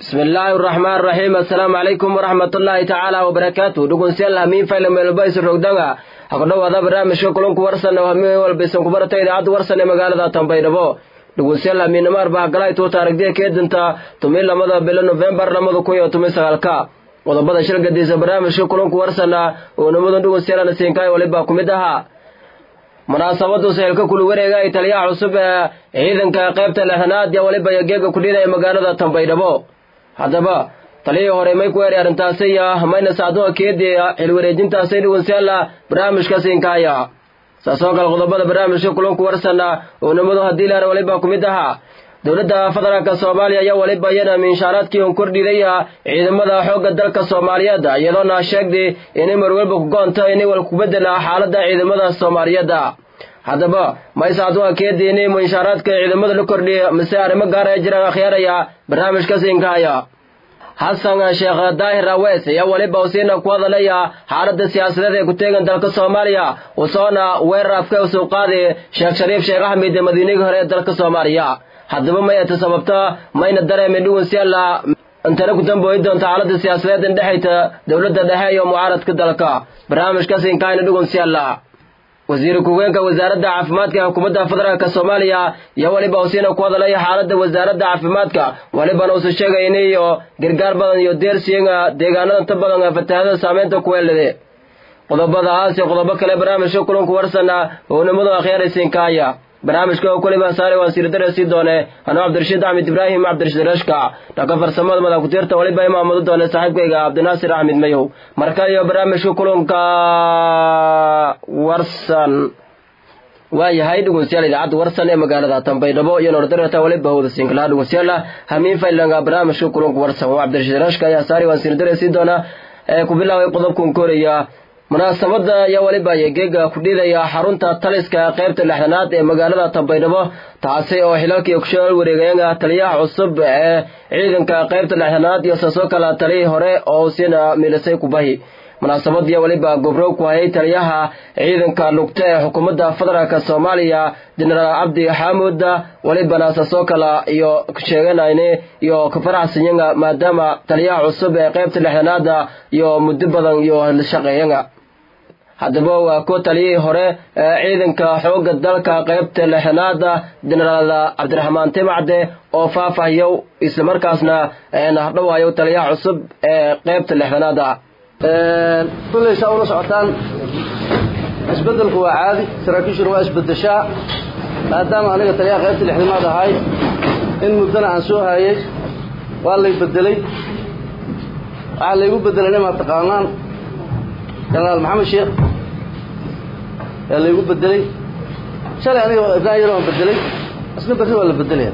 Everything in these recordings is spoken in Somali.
بسم الله الرحمن الرحيم السلام عليكم ورحمة الله تعالى وبركاته دقون سيالها مين فايلة من البايس الرقدنة هقدوا هذا برامج كلهم ورسنا وهمي والبسم كبرتي عاد ورسنا مقالة تنبيدبو دقون سيالها مين مار بقلاي تو تارك دي كيد انت تميل لماذا بلا نوفمبر لماذا كويو تميل سغالكا وضبط شركة دي برامج كلهم ورسنا ونمذن دقون سيالها نسينكاي ولبا كمدها munaasabadu seelka kul wareega ay taliyaha cusub ee ciidanka qaybta lehanaad ya waliba yageega ku dhigay magaalada Tanbaydhabo hadaba taliyii hore may ku weeray arintaasi mayna saado keedii il wareejintaasi dhiwanseela barnaamijka siinkaaya saasoo kale qodobada barnaamijka kulanku warsana oo namadu hadii la waliba kumid aha dawladda federaalka Soomaaliya ayaa waliba yana minshaaraadkii oo kordhiyay ciidamada xoogga dalka Soomaaliyeed iyadoo sheegday inay mar walba ku goonto inay wal ku bedelaan xaaladda ciidamada Soomaaliyeed hadaba may saado keedii inay minshaaraadka ciidamada la kordhiyo mise arrimo gaar ah jiraan akhyaraya barnaamijka siinkaaya Hassan Sheekh Daahir Awees ayaa waliba usiina ku hadalaya xaaladda siyaasadeed ee ku teegan dalka Soomaaliya oo soona weerarka u soo qaaday Sheekh Shariif Sheekh Ahmed Madiiniga hore ee dalka Soomaaliya hadaba may sababta mayna dareemay dhuwansiyaala intana ku dambeeyay doonta xaaladda siyaasadeed ee dhaxayta dawladda dhexe iyo mucaaradka dalka barnaamijkaas in kaayna dhuwansiyaala wasiir ku-xigeenka wasaaradda caafimaadka xukuumadda federaalka Soomaaliya iyo waliba usiina ku hadalay xaaladda wasaaradda caafimaadka waliba uu sheegay inay gargaar badan iyo deersiga deegaanada inta badan fatahaada saameynta ku leedahay qodobadaas iyo qodobo kale barnaamijka kulanku warsana oo nimada akhyaraysiin kaaya barnaamijka kulliba saaray wasiir darasi doone ana Cabdirashiid Ahmed Ibrahim Cabdirashiid Rashka dhaka farsamada madax ku tirta waliba imaamadu doone saaxiibkayga Cabdinaasir Ahmed Mayow markaa iyo barnaamijka kulanka warsan waayahay dhugunsiyaal idaacadda warsan ee magaalada Tanbaydhabo iyo Nordarata waliba wada singlaa dhugunsiyaal hamiin faylanga barnaamijka kulanka warsan waa Cabdirashiid Rashka ayaa saaray wasiir darasi doona ku bilaabay qodobkan kooriya munaasabada ayaa waliba yageega ku dhigaya xarunta taliska qaybta lixdanaad ee magaalada Tanbaydhabo taasi oo xilalkii ku soo wareegayay taliyaha cusub ee ciidanka qaybta lixdanaad iyo soo kala taliyay hore oo sina milisay ku bahi munaasabada waliba gobro ku hayay taliyaha ciidanka lugta ee xukuumadda federaalka Soomaaliya General Abdi Xamuud waliba soo kala iyo sheeganayne iyo ka faraxsanyaga maadaama taliyaha cusub ee qaybta lixdanaad iyo muddo badan iyo shaqeeyay hadaba waa ku taliyay hore ciidanka xoogga dalka qaybta lixdanaad General Cabdiraxmaan Timacde oo faahfaahiyo isla markaasna dhawayo taliyaha cusub ee qaybta lixdanaad كل شيء سعتان اسبدل هو عادي سراكيش رواس بدشاء قدام انا تليا قيبت الاحتمال هاي ان مدنا عن سو هاي والله يبدلي على يقول بدلنا ما تقانان جنرال محمد شيخ اللي يقول بدلي شرع انا ابن يرون بدلي اصلا بدل ولا بدلي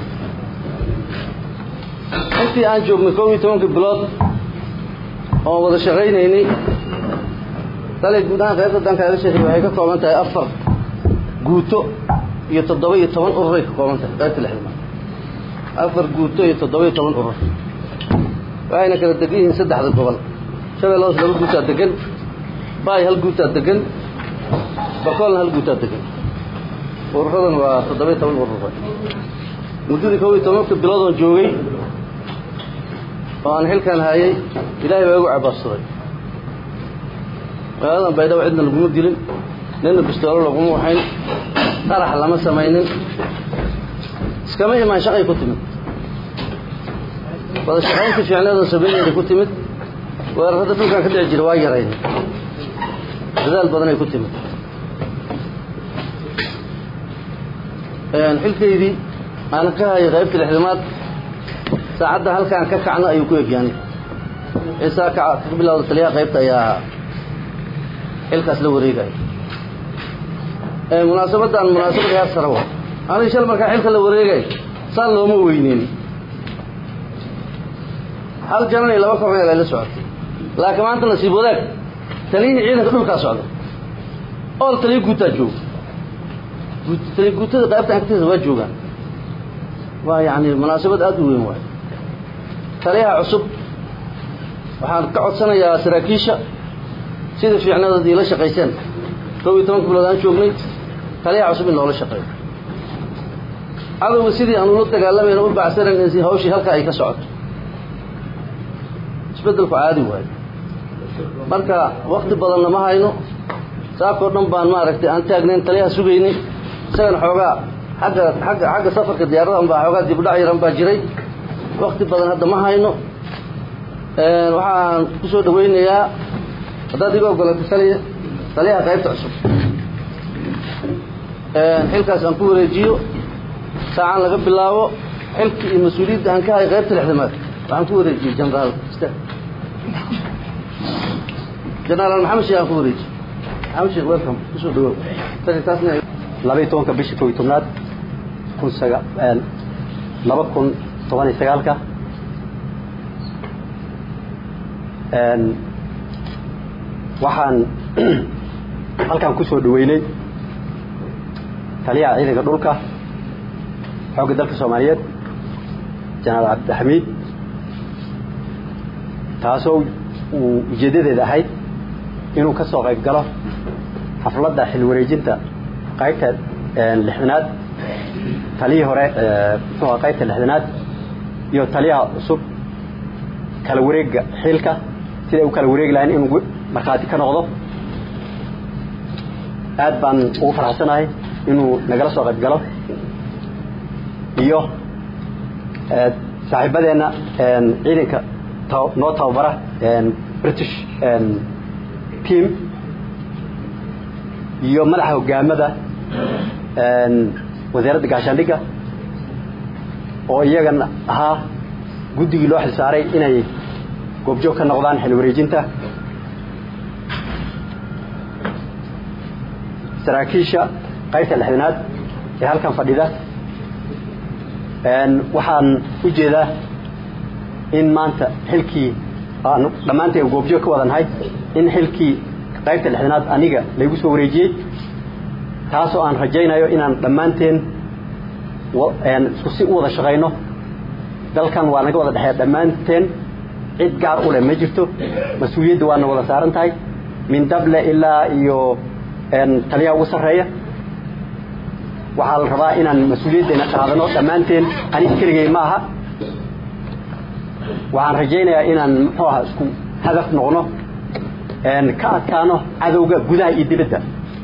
انت انجو من كوي تونك بلاد oo wada shaqeynayni talay gudaha qaybta danka ay sheegay waxay ka kooban tahay 4 guuto iyo 17 urur ay ka kooban tahay qaybta lixdanaad 4 guuto iyo 17 urur waxayna kala degan saddexda gobol shabeellaha laba guuto degan baay hal guuto degan bakool hal guuto degan ururadan waa 17 urur muddo 12 bilood oo joogay وأنا هل كان هاي إلهي بيقع عباصري هذا بيدو عندنا الجمود ديلن لأنه بيشتغلوا لقوموا حين طرح لما سمينن سكمية ما شقي كتمت وهذا الشقين في فعلا هذا سبيل اللي كتمت وهذا فيه كان كده يجري واجر هين هذا البدن كتمت يعني حلك يدي أنا كهاي غيبت الإحلامات ساعدها هل كان ككعنا أيوكوك يعني إسا قبل الله تليها غيبتا يا إلكاس لو ريقاي مناسبة عن مناسبة يا السروة أنا إشال مركا إلكا لو ريقاي صار له موينين هل جناني لو كم هي ليلة سعود لكن ما أنت نصيبه ذاك تليني عينك كل كاسعود أول تليه قوتا جو تليه قوتا غيبتا أنك تزواج جوغان ويعني مناسبة أدوين واحد تليها عصب waxaan ka codsanayaa saraakiisha sida fiicnadii la shaqeeysan 12 bilood aan joognay taliyaha cusub in loo shaqeeyo adoo sidii aan ula dagaalamayno u baacsanan in hawshii halka ay ka socoto isbeddelku caadi waayo marka waqti badan lama hayno saakoo dhan baan maaragtay aan taagnayn taliyaha sugaynay isagana xoogaa xagga safarka diyaaradahan baa xoogaa dibudhac yaran baa jiray waqti badan hadda ma hayno waxaan ku soo dhawaynayaa haddaad iga ogolaato taliyaha qaybta cusub xilkaas aan ku wareejiyo saacan laga bilaabo xilkii iyo mas-uuliyadda aan ka hay qaybta lixdamaad waxaan ku wareejiyey jenaraal maxamed sheekh aan ku wareejiyey maxamed sheekh welcome kusoo dhawow taasna 12 bishii 11aad 2019 waxaan halkan ku soo dhaweynay taliyaha ciidanka dhulka xoogga dalka Soomaaliyeed Jenaraal Cabdixamiid taasoo ujeedadeeda ahayd inuu ka soo qayb galo xafladda xil wareejinta qaybta lixdanaad taliyii hore qaybta lixdanaad iyo taliyaha cusub kala wareegga xilka sida uu kala wareegi lahayn inuu markaati ka noqdo aad baan ugu faraxsanahay inuu nagala soo qayb galo iyo saaxiibadeena ciidanka noo tababara British team iyo madaxa hogaamada wasaaradda gaashaandhigga oo iyagana ahaa guddigii loo xilsaaray inay goobjoog ka noqdaan xil wareejinta saraakiisha qaybta lixdanaad ee halkan fadhida waxaan u jeedaa in maanta xilkii aan dhamaanteen goobjoog ka wadanahay in xilkii qaybta lixdanaad aniga lagu soo wareejiyay taasoo aan rajaynayo inaan dhamaanteen isku si wada shaqeyno dalkan waa naga wada dhaxay dhamaanteen cid gaar u leh ma jirto mas'uuliyadda waa wada saaran tahay min dable ilaa iyo taliyaha ugu sarreeya waxaa la rabaa inaan mas'uuliyaddeena qaadano dhamaanteen aniga keligay ma aha waxaan rajaynayaa inaan muxuu ahaa isku hadaf noqono ka adkaano cadowga gudaha iyo dibadda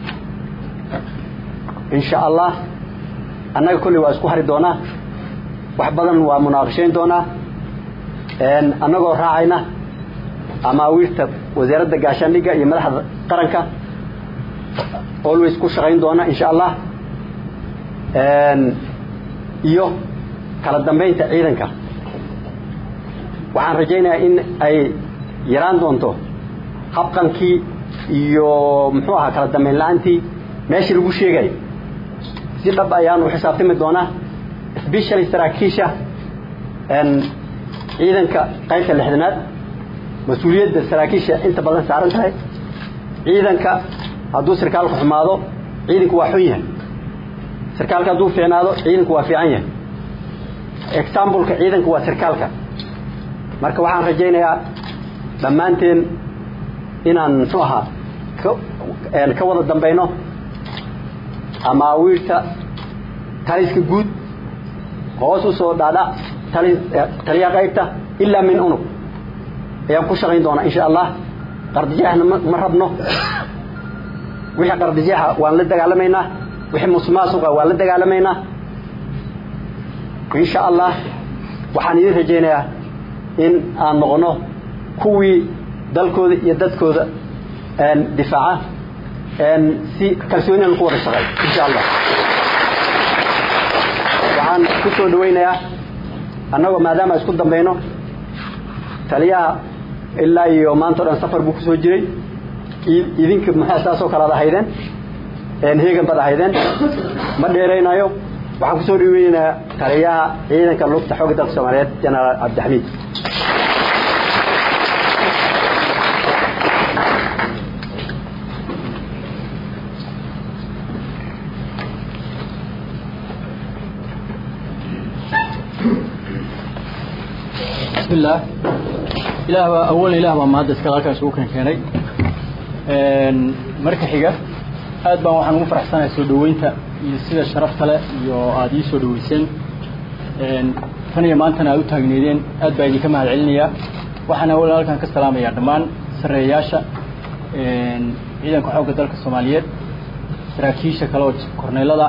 insha Allah annaga kulli waa isku hari doonaa wax badan waa munaaqashayn doonaa annagoo raacayna amaawiirta wasaaradda gaashaandhigga iyo madaxda qaranka always ku shaqayn doona insha Allah iyo kala dambeynta ciidanka waxaan rajaynayaa in ay yaraan doonto habqankii iyo muxuu ahaa kala dambeyn la'aantii meeshii lagu sheegay si dhab ayaan u xisaabtami doonaa especially saraakiisha ciidanka qaybta lixdanaad mas'uuliyadda saraakiisha inta badan saaran tahay ciidanka hadduu sarkaalku xumaado ciidanku waa xun yahay sarkaalka hadduu fiicnaado ciidanku waa fiican yahay example-ka ciidanku waa sarkaalka marka waxaan rajaynayaa dhammaanteen inaan muxuu ahaa ka wada dambayno amaawiirta taliska guud hoos u soo dhaadhac taliyaha qaybta ilaa min unug ayaan ku shaqayn doonaa insha Allah qardijeexna ma rabno wixii qardijeexa waan la dagaalamaynaa wixii musuqmaasuqa waan la dagaalamaynaa insha Allah waxaan idin rajaynayaa in aan noqono kuwii dalkooda iyo dadkooda difaaca si kalsooni aan ku wada shaqeeyo insha Allah waxaan ku soo dhawaynayaa annagoo maadaama isku dambayno taliyaha ilaa iyo maanta dhan safar buu ku soo jiray idinka maxaa saasoo kala ahaydeen heegan bad ahaydeen ma dheeraynayo waxaan ku soo dhawaynayaa taliyaha ciidanka lugta xoogga dalka Soomaaliyeed Jenaraal Cabdixamiid بسم الله إله أول إله ما هذا سكال كان سوق كاني مركز حجة أدبا وحنا مفرح سنة سودوينتا يصير الشرف تلا يو عادي سودويسين فني ما أنتنا أوتها جنيدين أدبا اللي كمان علنيا waxaana walaalkan ka salaamayaa dhammaan sareeyaasha ciidanka xoogga dalka Soomaaliyeed saraakiisha kale oo korneelada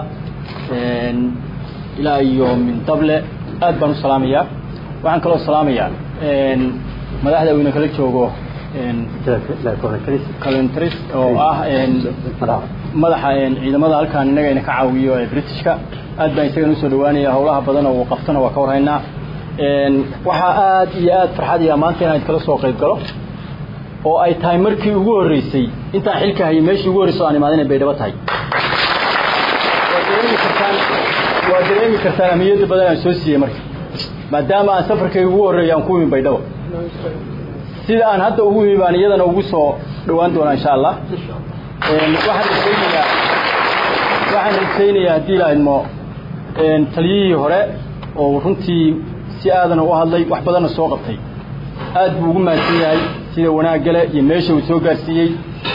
ilaa iyo min dable aad baan u salaamayaa waxaan kaloo salaamayaa madaxda weyne kala joogo kalentris oo ah madaxa ciidamada halkaan inaga ka caawiyo ee Britishka aad baan isaga u soo dhawaanaya hawlaha badan oo qabtana waa ka warhaynaa waxa aad iyo aad farxad iyo maanta inaan kala soo qayb galo oo ay tahay markii ugu horeysay intaan xilka hayay meeshii ugu horeysay aan imaadeen Baydhabo tahay waa dareemi kartaan amniyada badan aan soo siiyay markii maadaama aan safarkay ugu horeeyay aan ku yimid Baydhabo sida aan hadda ugu yimid iyadana ugu soo dhawaan doona insha Allah waxaan rajaynayaa hadii la idmo taliyihii hore oo runtii si aadan u hadlay wax badan soo qabtay aad buu ugu mahadsan yahay sida wanaag leh iyo meesha uu soo gaarsiiyay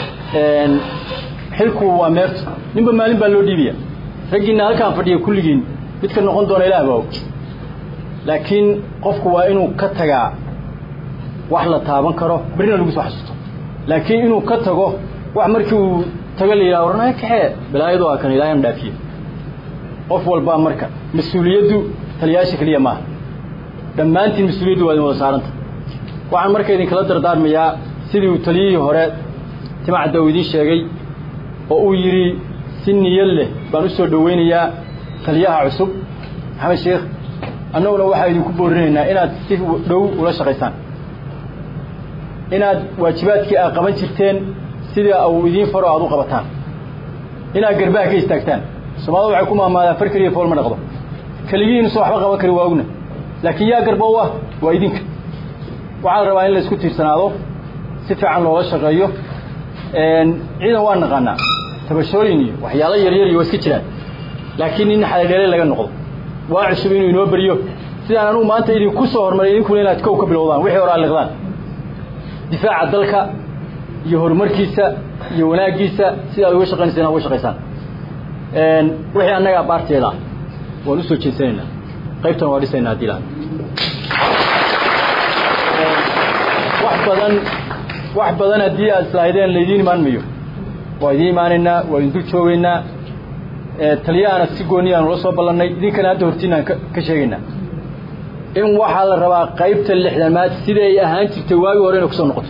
xilku waa meerto ninba maalin baa loo dhiibaya ragina halkaan fadhiyo kulligiin mid ka noqon doona Ilaahay baa laakiin qofku waa inuu ka tagaa wax la taaban karo birina lagu soo xasuusto laakiin inuu ka tago wax markii uu taga leeyahay warnaa kaxee bilaayadu waa kan Ilaahay dhaafiyo qof walba marka mas'uuliyadu taliyaasha kaliya ma dhammaantiin mas'uuliyadu waa wada saaranta waxaan markaa idin kala dardaarmayaa sidii uu taliyihii hore timacda uu idin sheegay oo uu yiri si niyad leh baan u soo dhaweynayaa taliyaha cusub Maxamed Sheekh annaguna waxa idinku boorinaynaa inaad si dhow ula shaqeysaan inaad waajibaadkii aad qaban jirteen sida uu idin faro aad u qabataan inaad garbaha ka istaagtaan Soomaalidu waxay ku maamaadaan farkariyo fool ma dhaqdo kaligiin soo waxba qaban kari waagna laakiin yaa garba waa idinka waxaan rabaa in la isku tiirsanaado si fiican loola shaqeeyo ciidan waan naqaanaa tabashooyin iyo waxyaalo yar yar iyo iska jiraan laakiin in xaladheelay laga noqdo waa cusub inuu inoo bariyo sidaan anu maanta idin ku soo hormaray idinku inaad ka bilowdaan wixii hore liqdaan difaaca dalka iyo horumarkiisa iyo wanaagiisa sida ay uga shaqeynayaan uga shaqeysaan wixii annaga baarteeda waan u soo jeesanaynaa qaybtan waa dhisaynaa dilaan wax badan hadii aad islahaydeen leedin imaan mayo waa idin imaanayna waa idin joogaynaa taliyana si gooni aan la soo ballanay idinkana hadda hortiinaan ka sheegaynaa in waxa la rabaa qaybta 60maad sida ay ahaan jirtay waagi hore inay ku soo noqoto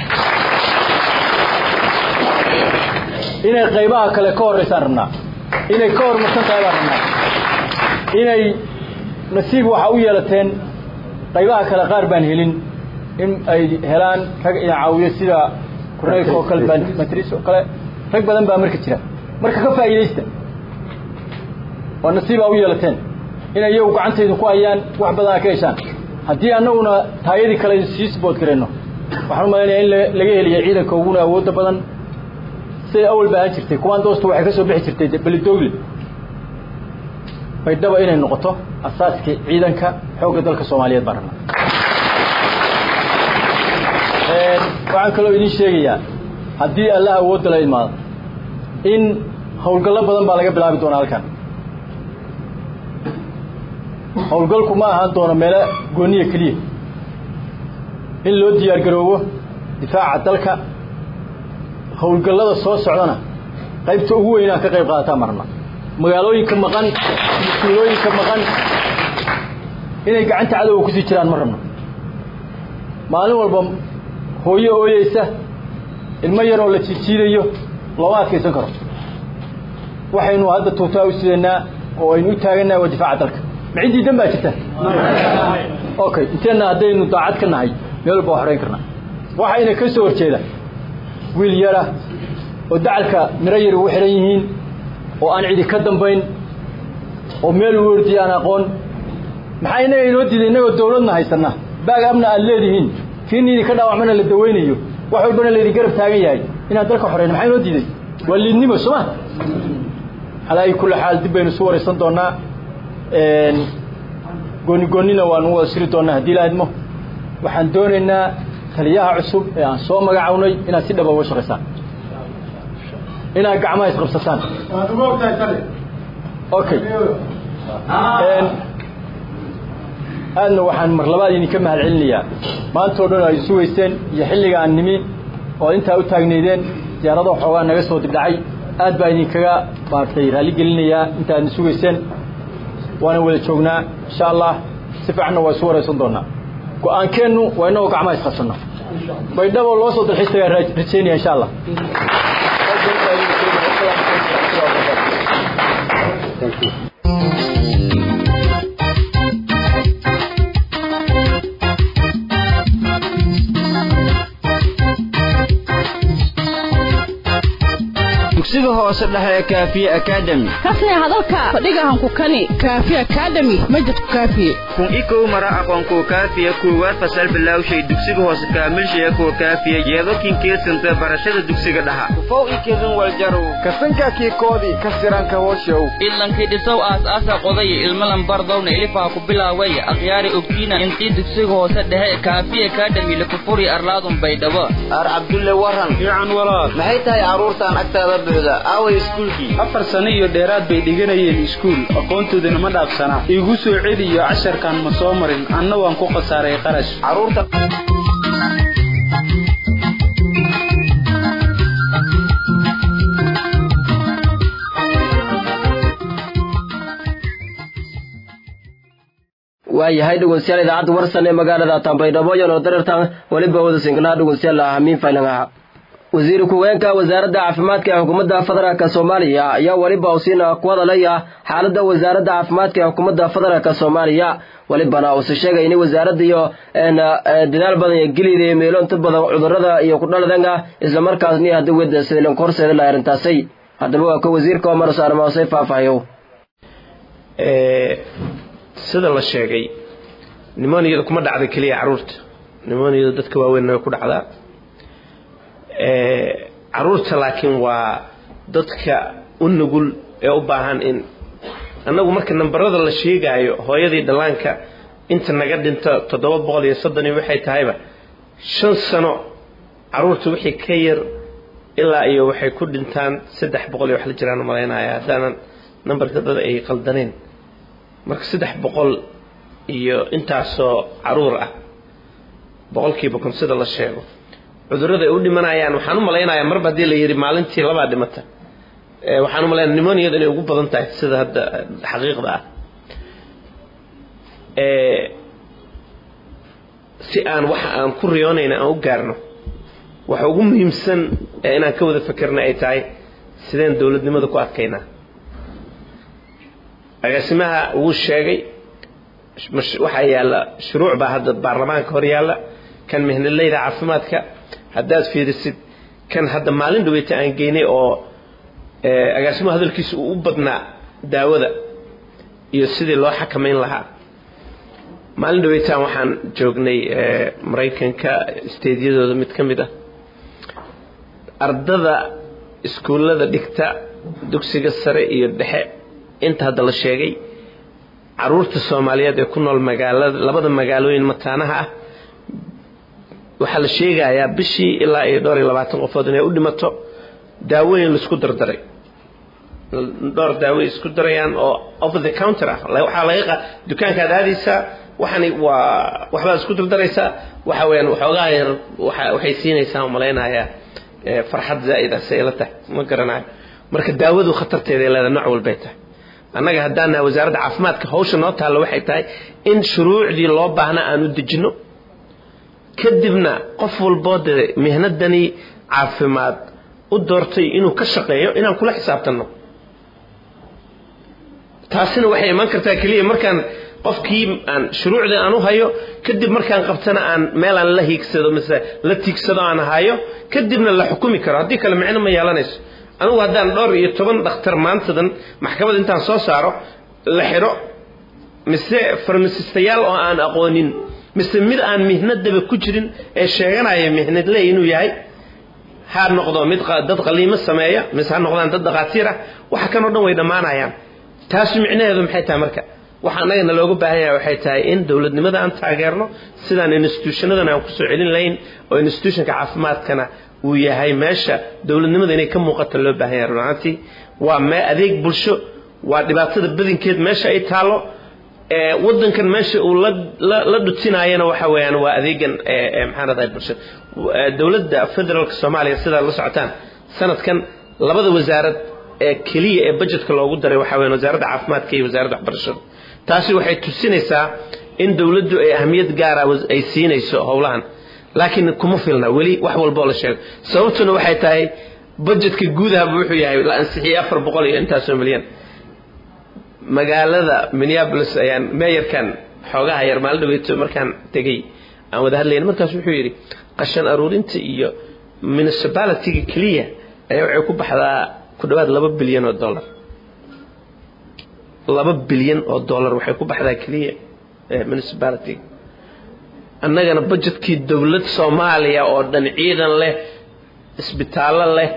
inay qaybaha kale ka horeysaan rabnaa inay ka hormarsan tahay rabnaa inay nasiib waxa u yeelateen qaybaha kale qaar baan helin in ay helaan rag caawiyo sida korneelka oo kale matris oo kale rag badan baa marka jira marka ka faa'iideysta oo nasiib u yeelateen inay iyagu gacantaydu ku ayaan wax badan ka yeeshaan haddii annaguna taayadii kale sii support kareyno waxaan u maleynayaa in laga heliyo ciidanka ugu awoodda badan si awal baa jirtay kuwan doostu waxay ka soo bixi jirtay Balidoogle Baydhabo inay noqoto asaaska ciidanka xoogga dalka Soomaaliyeed barna waxaan kaloo idin sheegayaa haddii Allah awoodda la imaado in hawlgallo badan baa laga bilaabi doonaa halkan hawlgalku ma ahaan doono meel gooniye kaliya in loo diyaar garoobo difaaca dalka hawlgallada soo socdana qaybta ugu weyn ka qayb qaadata marna magaalooyinka maqan tuulooyinka maqan inay gacanta cadawga ku sii jiraan marna maalin walba hooyo ooyeysa ilmo yar oo la jiijiidayo lama adkaysan karo waxaynu hadda tuutaa u sideynaa oo aynu u taaganaa waa difaaca dalka macidi dan baa jirta okay inteena hadaynu daacad ka nahay meel baa xoreyn karnaa waxayna ka soo horjeeda wiil yara oo dacalka miro yar u xiran yihiin oo aan cidi ka dambayn oo meel wardi aan aqoon maxayna inoo diiday inagoo dawladna haysana baag amna aan leedihiin kiinii ka dhaawacmana la daweynayo wax walbana la garab taagan yahay inaad dalka xoreyn maxay inoo diiday walidnimo soma على كل حال دبنا صور صندوقنا goonina waan u siri doonaa hadii la idmo waxaan doonaynaa taliyaha cusub ee aan soo magacawnay inaad si dhab ah uga shaqeysaan inaad gacmaha isqabsataan okay aadna waxaan mar labaad idinka mahad celinayaa maantoo dhan ay sugayseen iyo xilliga aan nimi oo intaa u taagneydeen diyaarado xoogaa naga soo dibdhacay aad baa idinkaga maartay raali gelinayaa inta aad sugayseen waana wada joognaa insha Allah si fiican waa isu waraysan doonaa go'aankeennu waa inoo gacmaha isqabsano baydhabo loo soo dalxiisayaa rajaynaya insha Allah Thank you. dugsiga hoose dhexe Kaafiye Academy kasne hadalka fadhigahan ku kani Kaafiye Academy majid Kaafiye kun iko mara aqoon ku Kaafiye ku war fasal bilawshay dugsiga hoose kaamil shay ku Kaafiye yeedo kinkeesanta barashada dugsiga dhaha foo ikeedan wal jaro kasanka ki koodi kasiran ka washow ilankii dhisow aas-aasa qoday ilmalan bardowna ilifa ku bilaaway akhyaari ogtiina intii dugsiga hoose dhexe Kaafiye Academy la ku furi arlaadun baydhabo ar Abdulle waran fiican walaal maxay tahay aruurtan agtaada away iskuulkii 4 sano iyo dheeraad bay dhiganayeen iskuul aqoontoodana ma dhaafsana igu soo celiyo casharkan ma soo marin anna waan ku qasaaray qarash caruurta waayahay dhegeystayaal idaacadda warsan ee magaalada Tanbaydhabo oo darartan waliba wada singlaha dhegeystayaal ahamiin faylanha wasiir ku-xigeenka wasaaradda caafimaadka ee xukuumadda federaalka Soomaaliya ayaa waliba u siinaa ku hadalaya xaaladda wasaaradda caafimaadka ee xukuumadda federaalka Soomaaliya walibana uu sheegay in wasaaradda iyo dadaal badan ay geliyeen meelo inta badan cudurrada iyo ku dhaladanga isla markaasna hadda wada sideen korseeda la arintaasay haddaba waa ka wasiirka Omar Saarma oo faafayo sida la sheegay nimaniyada kuma dhacday kaliya caruurta nimaniyada dadka waaweyn ku dhacdaa caruurta laakiin waa dadka u nugul ee u baahan in anagu marka nambarada la sheegayo hooyadii dhalaanka inta naga dhinta 730 waxay tahayba 5 sano caruurta wixii ka yar ilaa iyo waxay ku dhintaan 300 wax la jiraan maleynaya hadana nambarka dad ay qaldaneen marka 300 iyo intaasoo caruur ah boqolkiiba kun sida la sheego cudurrada ay u dhimanayaan waxaan u maleynayaa marba hadii la yiri maalintii laba dhimata waxaan u maleynayaa pneumonia inay ugu badan tahay sida hadda xaqiiqda ah si aan waxa aan ku riyoonayna aan u gaarno waxa ugu muhiimsan inaan ka wada fikirno ay tahay sideen dawladnimada ku adkeynaa agaasimaha uu sheegay waxa yaala shuruuc baa hadda baarlamaanka hor yaala kan mihnadleyda caafimaadka haddaad fiirisid kan hadda maalin dhaweeyta aan geynay oo agaasimaha hadalkiisa uu u badnaa daawada iyo sidii loo xakameyn lahaa maalin dhaweeyta waxaan joognay Mareykanka isteediyadooda mid ka mid ah ardada iskuulada dhigta dugsiga sare iyo dhexe inta hadda la sheegay caruurta Soomaaliyeed ee ku nool magaalada labada magaalooyin mataanaha ah waxa la sheegayaa bishii ilaa iyo 20 qofood inay u dhimato daawooyin la isku dardaray door daawo isku darayaan oo over the counter ah waxa laga dukaanka aadaysa waxba isku dardaraysa waxa weeyaan waxoogaa yar waxay siinaysaa maleynaya farxad zaa'ida seelata ma garanayo marka daawadu khatarteeda leedahay nooc walba ay tahay annaga haddaana wasaaradda caafimaadka hawsha noo taalo waxay tahay in shuruucdii loo baahnaa aan u dejino kadibna qof walba mihnadani caafimaad u doortay inuu ka shaqeeyo inaan kula xisaabtano taasina waxay iman kartaa kaliya markaan qofkii aan shuruucda aan u hayo kadib markaan qabtana aan meel aan la hiigsado mise la tiigsado aan hayo kadibna la xukumi karo haddii kale micno ma yeelanayso anigu haddaan 12 dhakhtar maantadan maxkamad intaan soo saaro la xiro mise farmasistayaal oo aan aqoonin mise mid aan mihnadaba ku jirin ee sheeganaya mihnad leh inuu yahay ha noqdo mid dad qaliimo sameeya mise ha noqdaan dad dhaqaatiir ah waxa kan oo dhan way dhamaanayaan taas micnaheedu maxay tahay marka waxa anaga looga baahan yahay waxay tahay in dawladnimada aan taageerno sidaan institutionadan aan ku soo celin lahayn oo institutionka caafimaadkana uu yahay meesha dawladnimada inay ka muuqato loo baahan yahay runtii waa adeeg bulsho waa dhibaatada badinkeed meesha ay taalo waddankan meesha uu la dhutinaayana waxa weeyaan waa adeegan maxaan raday bulshada dawladda federaalka Soomaaliya sida la socotaan sanadkan labada wasaarad ee kaliya ee budgetka loogu daray waxa weeyaan wasaaradda caafimaadka iyo wasaaradda waxbarashada taasi waxay tusinaysaa in dawladdu ay ahmiyad gaar ah ay siinayso howlahan laakiin kuma filna wali wax walba la sheego sababtuna waxay tahay budgetka guudaha wuxuu yahay la ansixiyay 400 iyo intaas milyan magaalada Minneapolis ayaan mayorkan xogaha yar maal dhaweeyo markaan tagay aan wada hadlayna markaas wuxuu yiri qashan aruurinta iyo municipality kaliya ayaa waxay ku baxdaa ku dhawaad $2 bilyan $2 bilyan waxay ku baxdaa kaliya municipality annagana budgetkii dawlad Soomaaliya oo dhan ciidan leh isbitaalo leh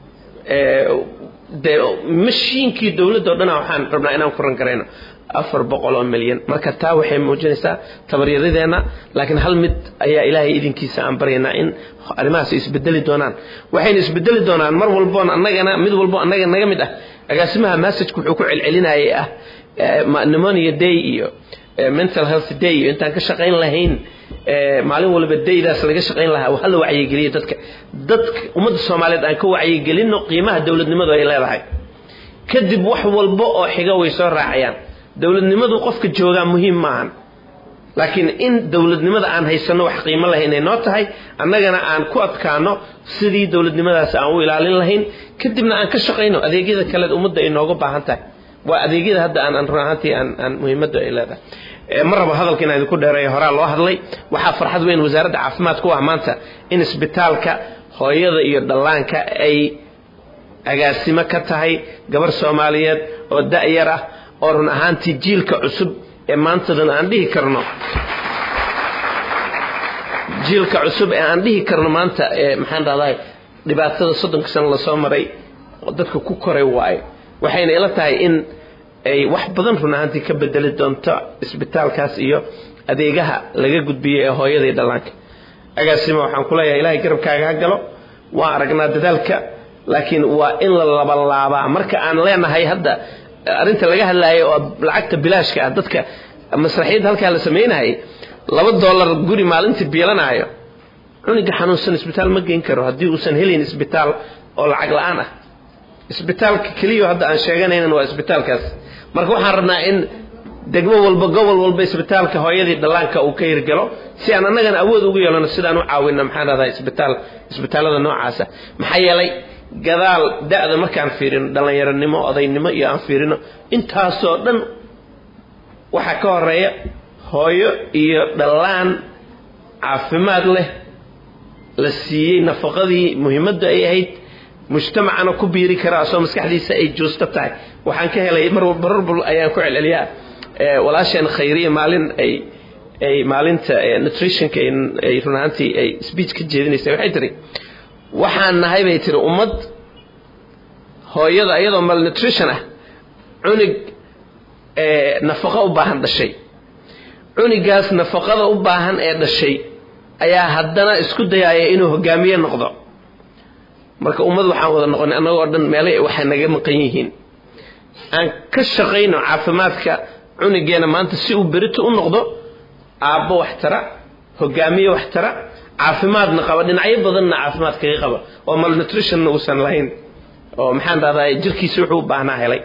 mashiinkii dawladda oo dhan waxaan rabnaa inaan ku ran gareyno 400 milyan marka taa waxay muujinaysaa tabaryadadeena laakiin hal mid ayaa Ilaahay idinkiisa aan baryaynaa in arimahaas isbedeli doonaan waxayna isbedeli doonaan mar walba annagana mid walba annaga naga mid ah agaasimaha message wuxuu ku celcelinayay pneumonia day iyo mental health day iyo intaan ka shaqayn lahayn maalin walba daydaas laga shaqayn lahaa waxa la wacyigeliyo dadka ummadda Soomaaliyeed aan ka wacyigelino qiimaha dawladnimadu ay leedahay kadib wax walba oo xiga way soo raacayaan dawladnimadu qofka jooga muhiim maahan laakiin in dawladnimada aan haysano wax qiimo lahayn ay noo tahay annagana aan ku adkaano sidii dawladnimadaas aan u ilaalin lahayn kadibna aan ka shaqayno adeegyada kale ummadda ay nooga baahan tahay waa adeegyada hadda aan raahantii aan muhiimada ay leedahay maraba hadalka inaan ku dheereeyo hore loo hadlay waxa farxad weyn wasaaradda caafimaadka u ah maanta in isbitaalka hooyada iyo dhallaanka ay agaasimo ka tahay gabar Soomaaliyeed oo da'yar ah oo run ahaantii jiilka cusub ee maantadan aan dhihi karno jiilka cusub ee aan dhihi karno maanta maxaan raday dhibaatada 30 sano la soo maray dadka ku koray waay waxayna ila tahay in ay wax badan run ahaantii ka bedeli doonto isbitaalkaas iyo adeegaha laga gudbiyay ee hooyada iyo dhallaanka agaasimo waxaan ku leeyahay Ilaahay garabkaaga ha galo waa aragnaa dadaalka laakiin waa in la laabaa marka aan leenahay hadda arinta laga hadlayo oo lacagta bilaashka ah dadka masraxiyad halka la sameeyay $2 guri maalintii biilanayo cuniga xanuunsan isbitaal ma geyn karo hadii uusan helin isbitaal oo lacag la'aan ah isbitaalka kaliya hadda aan sheeganayna waa isbitaalkaas marka waxaan rabnaa in degmo walba gobol walba isbitaalka hooyadii dhallaanka uu ka hirgalo si aan annagana awood ugu yeelano sidaan u caawinno maxaan radaa isbitaalada noocaas maxay yeelay gadaal da'da markaan fiirino dhalinyaranimo odaynimo iyo aan fiirino intaasoo dhan waxa ka horeeya hooyo iyo dhallaan caafimaad leh la siiyay nafaqadii muhiimadda ay ahayd mujtamacana ku biiri kara soo maskaxdiisa ay joosto tahay waxaan ka helay marwalba ayaan ku celceliyaa walaasheen khayriye maalin ay maalinta nutritionka ay runaantii ay speech ka jeedinaysay waxay tiri waxaan nahay bay tiri ummad hooyada iyadoo malnutrition ah cunig nafaqo u baahan dhashay cunigaas nafaqada u baahan ee dhashay ayaa haddana isku dayaya inuu hogaamiye noqdo marka ummad waxaan wada noqonay anagoo dhan meelay waxa naga maqan yihiin aan ka shaqeyno caafimaadka cunigeena maanta si uu berito u noqdo aabbo wax tara hogaamiye wax tara caafimaadna qaba dhinacyo badanna caafimaadka ka qaba oo malnutrition uusan lahayn oo maxaan raday jirkiisa wuxuu u baahnaa helay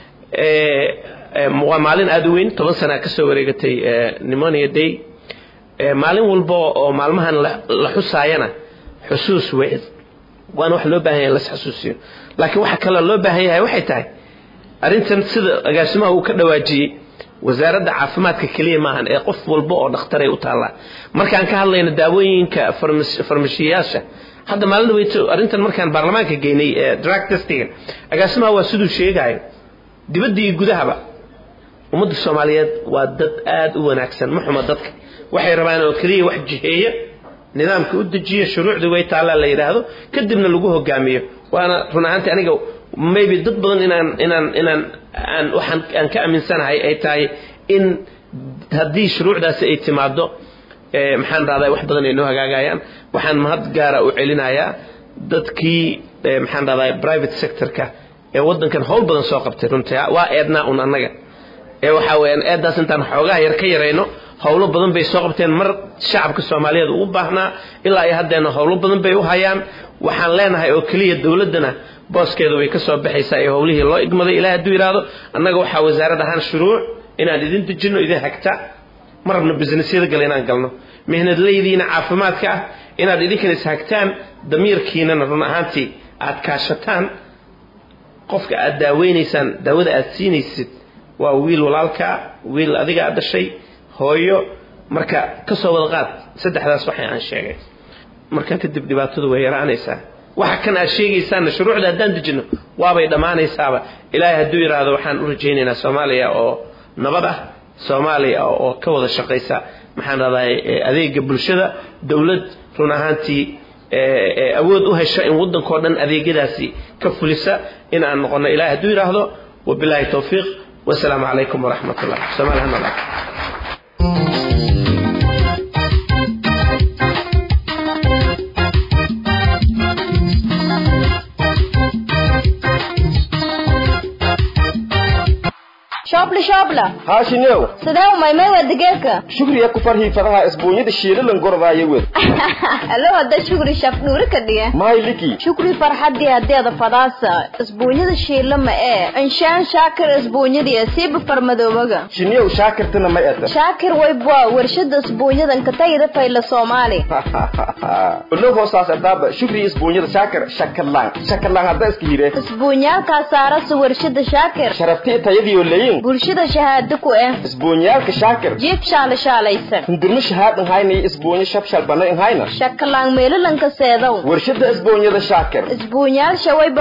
waa maalin aad u weyn 10 sano ka soo wareegatay pneumonia day maalin walba oo maalmahan la xusaayana xusuus weyn waan wax loo baahan yahay la xasuusiyo laakiin waxa kale loo baahan yahay waxay tahay arintan sida agaasimaha uu ka dhawaajiyay wasaaradda caafimaadka kaliya maahan ee qof walba oo dhakhtar ay u taala markaan ka hadlayno daawooyinka farmashiyaasha hadda maalin weeyto arintan markaan baarlamaanka geynay drug testing agaasimaha waa sidoo sheegay dibadii gudahaba ummadda Soomaaliyeed waa dad aad u wanaagsan maxuma dadka waxay rabaan oo kaliya wax jiheeya nidaamka u dejiyo shuruucda way taala la yiraahdo kadibna lagu hogaamiyo waana runaantii aniga maybe dad badan inaan waxaan ka aaminsanahay ay tahay in hadii shuruucdaas ay timaado maxaan raaday wax badan ay noo hagaagayaan waxaan mahad gaara u celinayaa dadkii maxaan raaday private sector-ka ee wadankan hawl badan soo qabtay runtii waa eedna un annaga ee waxa weeyaan eedaas intaan xoogaa yar ka yareyno hawlo badan bay soo qabteen mar shacabka Soomaaliyeed ugu baahnaa ilaa ay haddeena hawlo badan bay u hayaan waxaan leenahay oo kaliya dawladana booskeedu way ka soo baxaysaa ee hawlihii loo igmaday ilaa hadduu yiraahdo annaga waxa wasaaradda ahaan shuruuc inaan idin dejino idin hagta marna businessyada galeen galno mihnadleydiina caafimaadka ah inaad idinkan is hagtaan damiirkiina run ahaantii aad kaashataan qofka aad daaweynaysan daawada aad siinaysid waa wiil walaalka wiil adiga aad dhashay hooyo marka ka soo wada qaad saddexdaas waxay aan sheegay marka kadib dhibaatadu way yaraanaysaa waxa kan aad sheegaysaan shuruucda haddaan dejino waabay dhamaanaysaaba ilaahay hadduu yiraahdo waxaan u rajaynaynaa Soomaaliya oo nabad ah Soomaaliya oo ka wada shaqaysa maxaan raadahay adeega bulshada dawlad run ahaantii awood u hesha in waddanka dhan adeegyadaasi ka fulisa in aan noqono ilaahay hadduu yiraahdo wabillahi tawfiiq والسلام عليكم ورحمة الله سمعنا الله شابلة هاشنيو سداو ماي ودقيقة شكري كفر هي فرها اسبوعي الشيء اللي نقربها يود الو هذا شكري شاف نورك دي ماي ليكي شكري فرحة دي هذا فضاسة اسبوعي الشيء لما انشان شاكر اسبوعي دي سيب فرمدو بقى شنيو شاكر تنا ما يأتى شاكر ويبوا ورشد اسبوعي ذا كتير فايل الصومالي لو هو ساس أداب شكري اسبوعي شاكر شكلان هذا اسكيره اسبوعي كاسارة ورشد شاكر شرفتي تيدي ولا bulshada shahaadku isbuunyaalka shaakir jeef shaalaysan hundurma shahaad hayni isbuunya shabshal banay hayna shakalaan meelanka seedow warshada isbuunyada shaakir isbuunyaal shawayba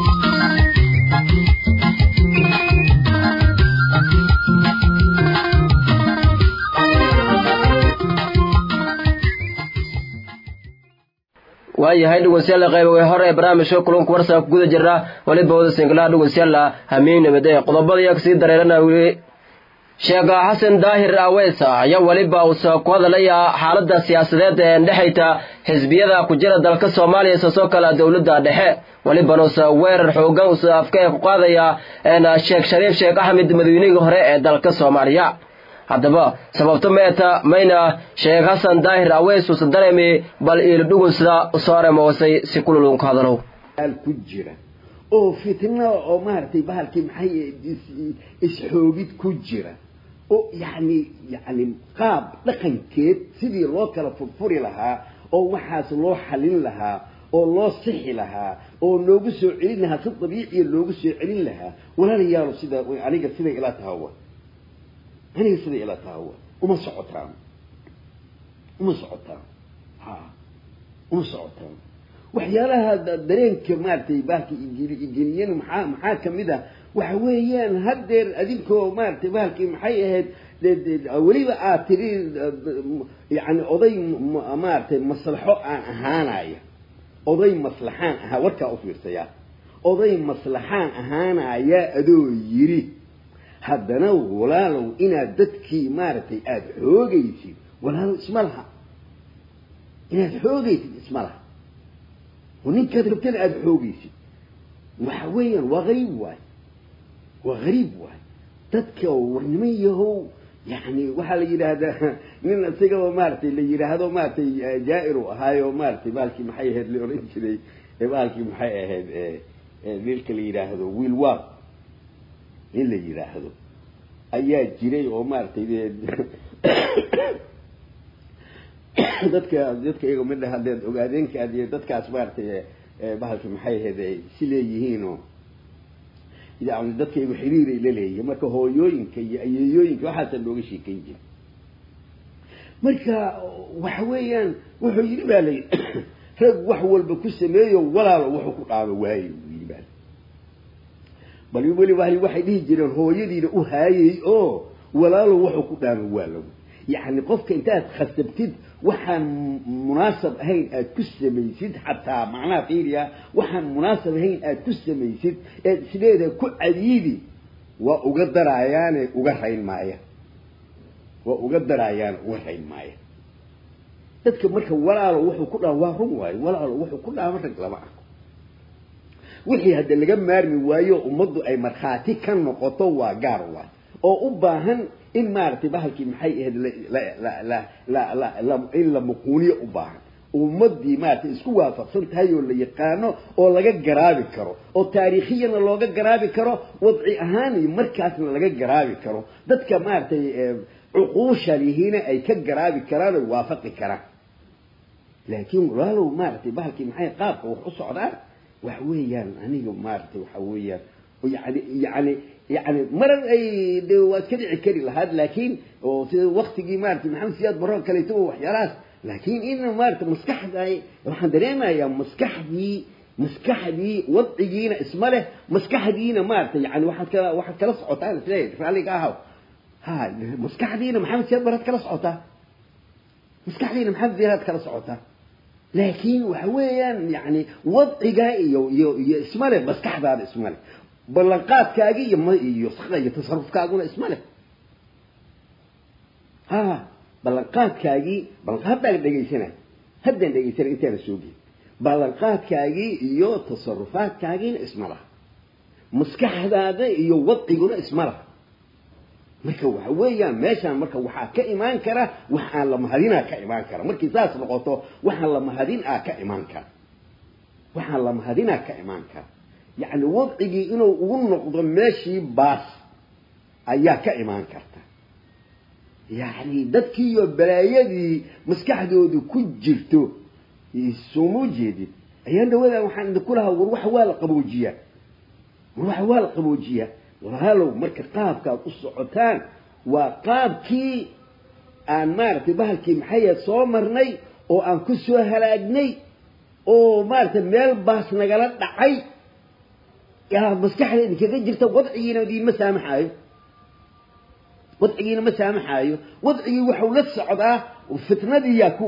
waayahay dhageystayaal qaybaha hore ee barnaamijka kulanka warsa ku guda jira waliba wada singlaha dhageystayaal hamiin nabadee qodobada yaa si dareerana wili sheega Xasan Daahir Aweesa ayaa waliba uu soo ku hadalaya xaaladda siyaasadeed ee dhaxayta xisbiyada ku jira dalka Soomaaliya soo kala dawladda dhexe waliba noo soo weerar xoogan oo afka ku qaadaya Sheekh Shariif Sheekh Axmed madaxweynihii hore ee dalka Soomaaliya haddaba sababta mayna Sheekh Xasan Daahir Awees uu dareemay bal ila dhugusda soo reemoosay si kulul ka hadalo al ku jira oo fitna oo maartay bahalkii maxay isxoogid ku jira oo yani qaab dhaqankeed sidii loo kala furfuri lahaa oo waxaas loo xalin lahaa oo loo sixi lahaa oo loogu soo celin lahaa si dabiici loogu soo celin lahaa walaalayaal sida aniga sida ila tahawa aniga sida ila tahawa uma socotaan waxyaalaha dareenka maartay bahalkii ingiliyan maxaa kamida waxa weeyaan hadeer adinkoo maartay bahalkii maxay ahayd waliba aad tiri yani oday maartay maslaxo aan ahaanaya oday maslaxaan aha warkaa u fiirsaya oday maslaxaan ahaanaya adoo yiri haddana walaalow inaad dadkii maartay aad xoogaysid walaalow isma laha inaad xoogaysid isma laha ونك تربتنا أد حوجيسي وحويا وغريب واحد تذكر ورنميه هو يعني وحال يجي هذا من السجوا مارتي اللي يجي هذا مارتي جائر هاي ومارتي بالكي محي هاد اللي أورينش لي بالكي محي هاد ملك اللي يجي هذا ويلواق اللي يجي هذا أيات جري ومارتي dadka iyaga mid hadeen ogaadeenka adii dadkaas maartay bahalka maxay heeday sileeyihiin oo yani dadka iyaga xiriir ay leeyihiin marka hooyooyinka iyo ayeeyooyinka waxa looga sheekeyn jiray marka waxa weeyaan wuxuu yiri baalay rag wax walba ku sameeyo walaalo wuxuu ku dhaabo waayo yiri bal wali waxay dhihi jireen hooyadiina u haayay oo walaalo wuxuu ku dhaabo waalo يعني قفك انت خسبتد وحن مناسب هين كسميسد حتى معناه فيريا وحن مناسب هين كسميسد سيده كل عديدي وأقدر عياني وقرحين معايا وأقدر عيان وقرحين معايا تذكر مركب ولا روحوا كلها وهم واي ولا روحوا كلها مركب لا معك وحي هذا اللي جم مرمي وايو ومضوا أي مرخاتي كان نقطوا جاروا oo u baahan in maartay bahalkii maxay ahayd la in la muquuniyo u baahan ummadii maartay isku waafaqsan tahay oo la yaqaano oo laga garaabi karo oo taariikhiyana looga garaabi karo wadci ahaan markaasna laga garaabi karo dadka maartay cuquusha lihiina ay ka garaabi karaan oo waafaqi karaan laakiin walaalow maartay bahalkii maxay qaabka wax u socdaan wax weeyaan aniga maartay waxa weeyaan يعني مرة أي واسكدي عكري لهاد لكن وقت جي مارت محمد سياد برا كليتوه وحيارات لكن إنه مارت مسكح ذي وحن درينا يا مسكح دي وضع جينا اسمه مسكح دينا مارت يعني واحد كلا صعوتان تلاقي فعلي قاهو ها مسكح دينا محمد سياد برا كلا صعوتان مسكح دينا محمد سياد كلا صعوتان لكن وحويا يعني وضع جاي اسمه مسكح هذا اسمه بلنقات كاجي يصخي تصرف كاجونا اسمه له ها بلنقات كاجي بلنقات دقيقة هدين دقيقة انت السوقي بلنقات كاجي يو تصرفات كاجي اسمه له مسكح هذا يو وضع يقول اسمه له مركو ويا ماشي مركو وحا كإيمان كره وحا لما هدينا كإيمان كره مركي ساس لقطه وحا لما هدينا كإيمان كره وحا لما هدينا كإيمان كره يعني وضعي إنه ونقض ماشي باس أيها كإيمان كرتا يعني دتكي بلايدي مسكحدو كجلتو يسمو جديد أيها دولا وحن كلها وروح والقبوجية وهالو مركز قاب كاب الصعوتان وقاب كي أن مارت بهالكي محيط صومرني أو أن كسو هلاجني أو مارت ميل باس نقلت دعي يا مسكحة إنك جرت وضعينا دي مسامحايو وضعي وحول الصعدة وفتنة دي يكو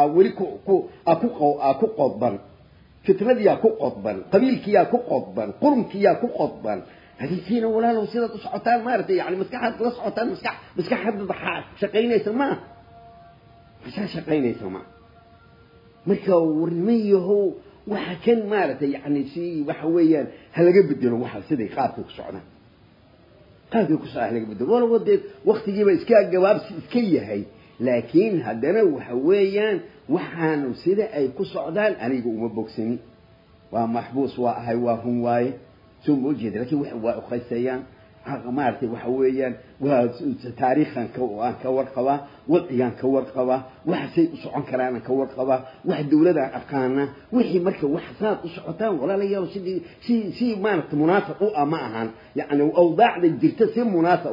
أكو قطبان فتنة دي يكو قطبان قبيلك يكو قطبان قرمك يكو قطبان هذه فينا ولا لو سيدة صعتان مارتي يعني مسكحة صعتان مسكحة بضحاك شقينا يسمع مش شقينا يسمع مركو ورميه هو وحكن مالته يعني شيء وحويا هلا جبدنا وحال سيدي قاتل كسعنا قاتل كسعنا هلا جبدنا ولا وديت وقت يجيب إسكاء جواب إسكية هاي لكن هدنا وحويا وحان وسيدي أي كسعدان أنا يقول مبوكسني ومحبوس وهاي وهم واي ثم وجد لكن وخيسيان مارتي وحويا وتاريخا كورقبا وقيان كورقبا وحسي صعون كرانا كورقبا واحد دولة أقانا وحي مركب وحسات صعوتان ولا لا يو سي مارت منافق معها يعني أوضاع الجلتة منافق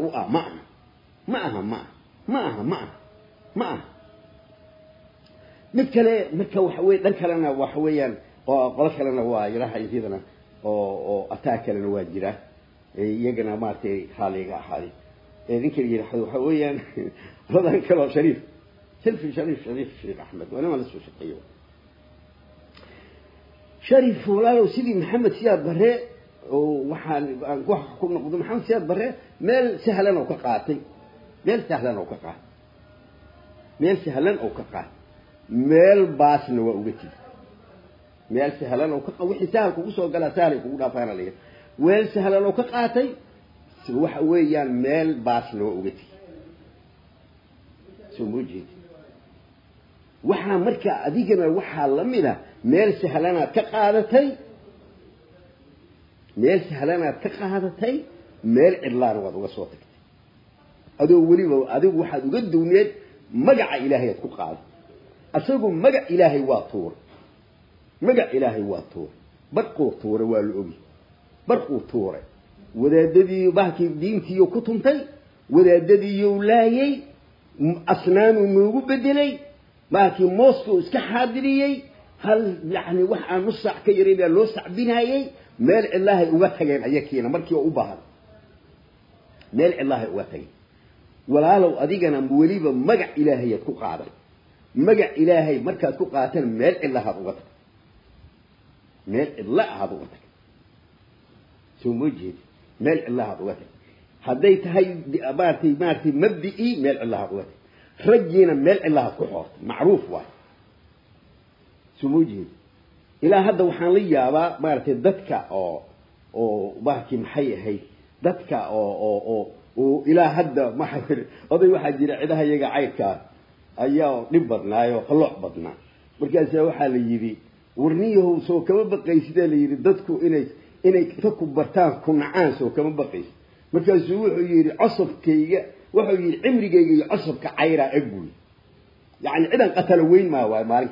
معها مثل وحويا ذلك لنا وحويا وقلت لنا واجراح يفيدنا أتاكل الواجرة يجنا مارتي خالي حالي ذكر يرحل حويا هذا كلام شريف شريف أحمد وأنا ما لسه شقيه شريف ولا لو سيدي محمد سياد بريء وحال كنا قدام محمد سياد بريء مال سهلنا وكقاتي مال باسنا وأوجتي مال سهلنا وكقا وحي سهل كوسو قال سهل كودا فانا ليه وين سهل لو كقاتي waxa weeyaan meel baas loo ogati soo mujid waxa marka adigana waxa lamida meel sahlanaad ka qaadatay meel cidlaan wad uga soo tagtay adoo waliba adigu waxaad uga duuneed magaca ilaahay ku qaad asagu magac ilaahay waa tuur barqoo tuure waa la ogi barqoo tuure wadaadadii baahkii diintii ku tuntay wadaadadii laayay asnaanu noogu bedelay baahkii moosko iska xaadiriyay hal yani wax aan nus saac ka yaray baa loo sacbinayay meel ilaahay uga tageen ayakiina markii uu baahan meel ilaahay uga tagay walaalow adigana waliba magac ilaahay ku qaaday magac ilaahay markaad ku qaataan meel ilaahay uga tagay meel ilaahay uga tagay soo mujid مال الله أبوته هديت هاي مارتي مبدئي مال الله أبوته رجينا مال الله كحوت معروف واحد سموجي إلى هذا وحاليا مارتي دتك أو بحكي محيي هي دتك أو وإلى هذا ما حفر أضي واحد جرى عدها يجا عيكا أياه نبضنا أياه خلوع بدنا مركز واحد يجي ورنيه سو كم بقي سيدا ليردتكو إني تكو برتان كنعان سو كم بقي مركز واحد يجي عصب كيجا واحد يجي عمري يجي عصب كعيرة أقول يعني عدن قتلوا وين ما هو مالك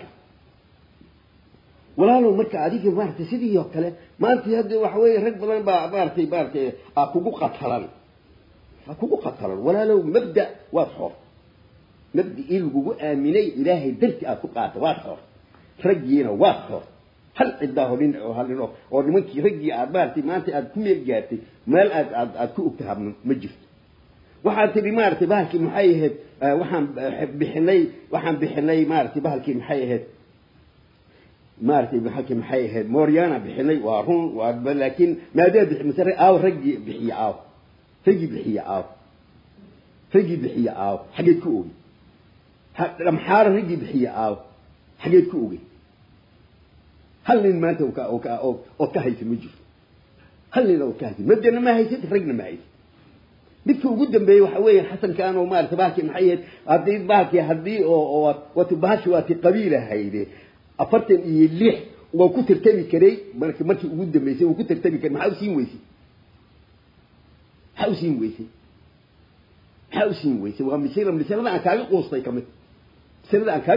ولا لو مركز عادي مارتي سيدي يوكله ما أنت هذا وحوي رجل بارتي أكو قتلان أكو قتلان ولا لو مبدأ واضح مبدأ إلجوا آمني إلهي درت أكو قات واضح رجينا واضح هل عداه لين هل أو ممكن رجي بارتي ما أنت أكمل جاتي مال أكو أكتها مجفت وحن تبي مارتي بهالك محيهد وحن بحني مارتي بهالك محيهد مارتي بحكي محيهد موريانا بحني وارون لكن ما ده مثلا أو رجي بحي أو رجي بحي أو رجي بحي أو حاجة كوي لما حار رجي بحي أو حاجة كوي هل ما أنت أو كهيت المجف هل لو كهيت مبدأ ما هيت رجنا ما هيت بدكوا قدام بي وحوي حسن كانوا مارتي باكي محيهد أبدي باكي هدي أو وتبهاش واتي قبيلة هيدي أفرتن يلح وكتر تبي كري مركي وجود ميسي وكتر تبي كري حاوسين ويسي وغمسينا من سنة عن كاري قوستي كمت سنة عن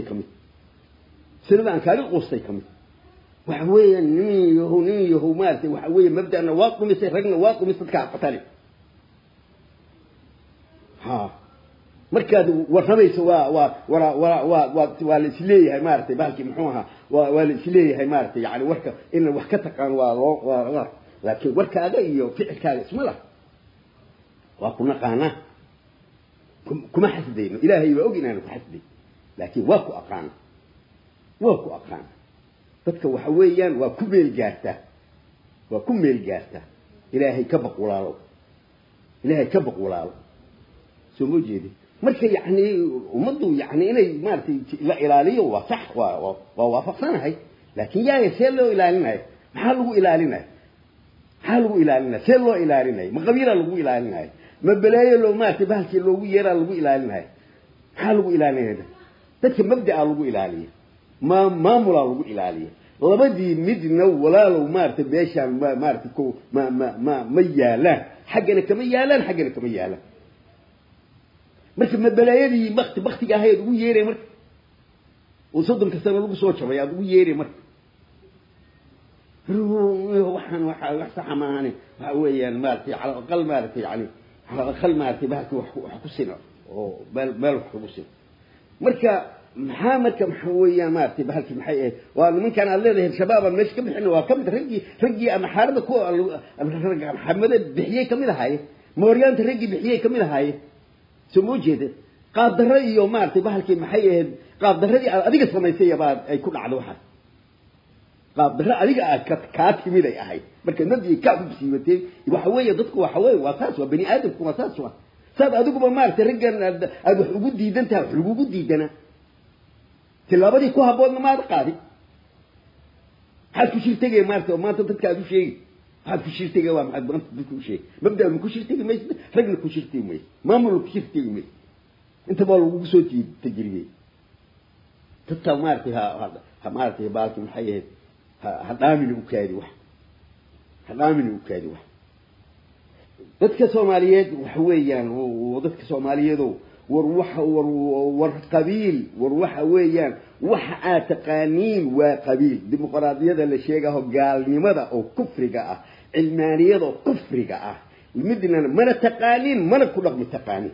كاري قوستي كمت وحويا نميه مارتي وحويا مبدأ أن واقع ميسي رجنا واقع ميسي كعقتالي ها مركز ورثميس والسليه هاي مارتي بالكي محوها والسليه هاي مارتي يعني وركه إن وحكتك عن لكن وركه هذا فعل كان اسمه له وكنا قانا كما حسدين إلهي وأجينا نحسدين لكن واكو أقانا تذكر وحويا وكمل جارته إلهي كبق ولاله سمو جيدي مركي يعني ومضوا يعني إني مارتي لا إلالية وصح ووافقنا هاي لكن يا يسيلو إلالينا حالو إلالينا سيلو إلالينا مقبيلة لو إلالينا ما بلاي لو مارتي بهالكي لو يرى لو إلالينا حالو إلالينا تذكر مبدأ لو إلالية ما ملا لو إلالية لبدي مدنا ولا لو مارتي بيشان مارتي كو ما يالان حقنا كميالان marka mabalaayadii waqtiga ahayd ugu yeeray marka oo soddon ka sano lagu soo jabay aad ugu yeeray marka waxaan wax sax ma ahayn waxa weeyaan maartay ala aqal maartay yani ala aqal maartay bahalki wax ku sino oo bal wax ku sino marka maxaa weeyaan maartay bahalki maxay ahayd waa nimankan aad leedahay shabaab meesh ka bixin waa kamid ragii ama xaarada ku maxamed bixiyay kamid ahaay mooryaanta ragii bixiyay kamid ahaay سمو جيد قادر يوم مارتي بحالكي محيهد قادر أديك سميسية بعد أي كل على واحد قادر أديك كاتي ميلي أهي مركز ندي كاتب بسيبتين يبقى حوية ضدك وحوية واساس وبني آدم واساس ساد أدوك بمارتي رجال حقوق ديدنتها حقوق ديدنا تلابدي كوها بود ما قادي حال كشير تيجي مارتي وما تتكادو شيء هذا كشير تيجي وام عاد بنت بكل شيء مبدأ من كشير تيجي ميز رجل كشير تيجي ميز ما مر كشير تيجي ميز أنت بالو بسوتي تجربي تتمارتي هذا مارتي بالك من حيه هدامي وكادي واحد ضدك سوماليات وحويان وضدك سوماليات والقبيل وروح ويان وحا تقانين وقبيل ديمقراطية اللي شيءه قال لماذا أو كفر جاء علمانية أو كفر جاء المدينة من التقانين من كل رقم التقانين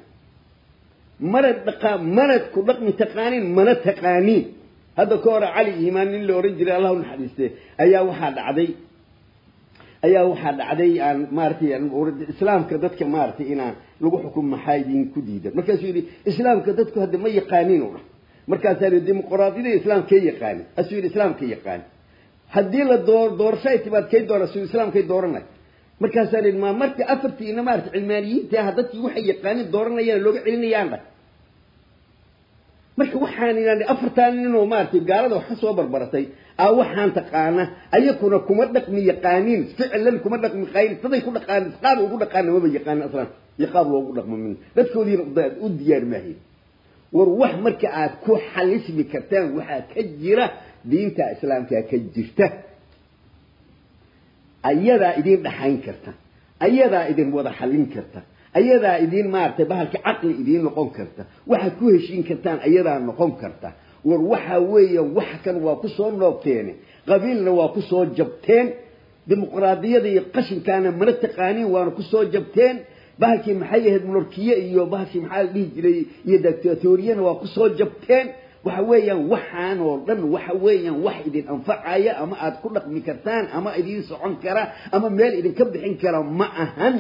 من كل رقم التقانين من التقانين هذا كور علي إيمان اللي أرجل الله الحديث أيها واحد عدي عن مارتي عن الإسلام كذلك مارتي إنا لو حكم محايدين كديدة مركز يقولي إسلام كذلك هذا ما يقانينه مركز ثاني الديمقراطية الإسلام كي يقاني أسوي الإسلام كي يقاني هدي له دور شيء تبغى كي دور أسوي الإسلام كي دورنا مركز ثاني ما مرتي أفرتي إن مارتي علمانيين تهدت يوحي يقاني دورنا يا لو علمي يانا marka waxaan inaanay afartan inuu maartay gaalada wax soo barbaratay waxaan taqaana ayakuna kuma dhaqmi yaqaanin ficlan kuma dhaqmi qayl taday ku dhaqaan qaab ugu dhaqaan ma yaqaan aslan yaqaab loogu dhaqmo min dadkoodiina u diyaar maahay war wax marka aad ku xalismi kartaan waxa ka jira diinta islaamka ka jirta ayada idin dhaxayn karta ayada idin wada xalin karta ayada idin maartay bahalka aqli idin noqon karta waxa ku heshiin kartaan ayada noqon karta war waxa weeye wax kan waa ku soo noqteen qabiilna waa ku soo jabteen dimuqraadiyada iyo qashinkaana mana taqaaniin waana ku soo jabteen bahalkii maxay ahayd monarkiye iyo bahalkii maxaa dhihi jiray iyo dictatoriyana waa ku soo jabteen waxa weeyaan waxaan oo dhan waxa weeyaan wax idin anfacaya ama aad ku dhaqmi kartaan ama idin socon kara ama meel idin ka bixin kara ma ahan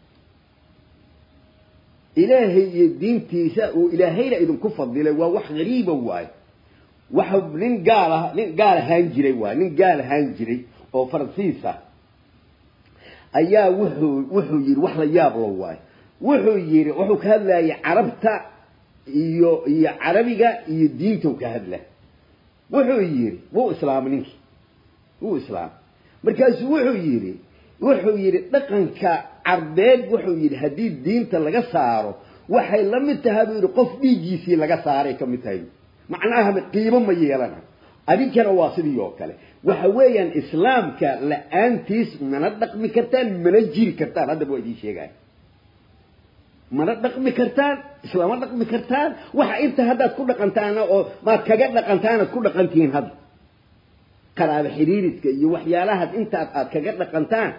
ilaahay iyo diintiisa oo ilaahayna idin ku fadilay waa wax qariib waay waxa nin gaal ahaan jiray oo Faransiisa ayaa wuxuu yiri wax la yaab loo waay wuxuu ka hadlayay carabta iyo carabiga iyo diinta ka hadla wuxuu yiri wuu islaam markaas wuxuu yiri dhaqanka carbeed wuxuu yiri hadii diinta laga saaro waxay la mid tahay qof dhiigiisii laga saaray ka mid tahay macnaha qiimo ma yeelana adinkana waa sidii oo kale waxa weeyaan islaamka la'aantiis mana dhaqmi kartaan mana jiri kartaan hadda way idin sheegay mana dhaqmi kartaan islaam dhaqmi kartaan waxa inta hadda ku dhaqantaan oo ma kaga dhaqantaan ku dhaqantiin had qaraabo xiriiridka iyo waxyaalaha inta aad kaga dhaqantaan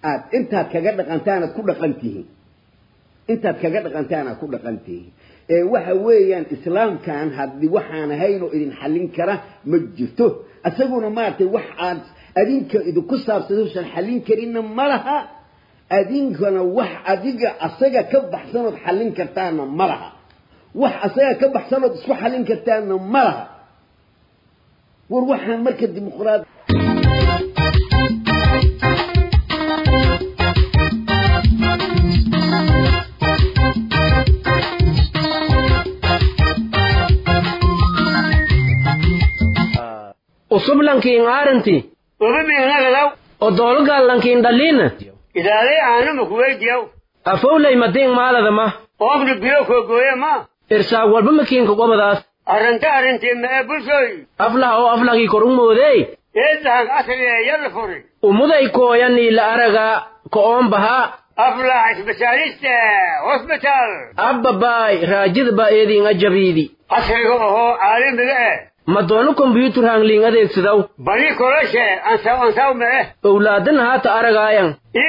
ku dhaqantiin waxa weeyaan islaamkan hadii waxaan hayno idin xalin kara ma jirto asaguna maartay wax aad adinka idinku saabsadoosan xalin karina malaha adinkana wax adiga asaga ka baxsanood xalin kartaana malaha wax asaga ka baxsanood isku xalin kartaana malaha war waxaan marka dimuqraad usublankiin aaranti ubimihnagadau odolgallankiin dhalliina idaalay aanuma kuweydiyaw afowlay madiin maaladama oofna biyo koogooye ma irsaag walba makiinka qobadaas arrintii ma'e bulshoy aflah oo aflahii kor u moodey eedahag asagee yalla furi umuday kooyanii la araga ko'oon bahaa aflah isbitaaliste hosbitaal abbabaay raajidba eediin ajabiidi asriga ohoo caalamiga ma doono kombyuutar hangliin adeegsidaw bani koloshe ansaw ma'e owlaadan haata aragaayan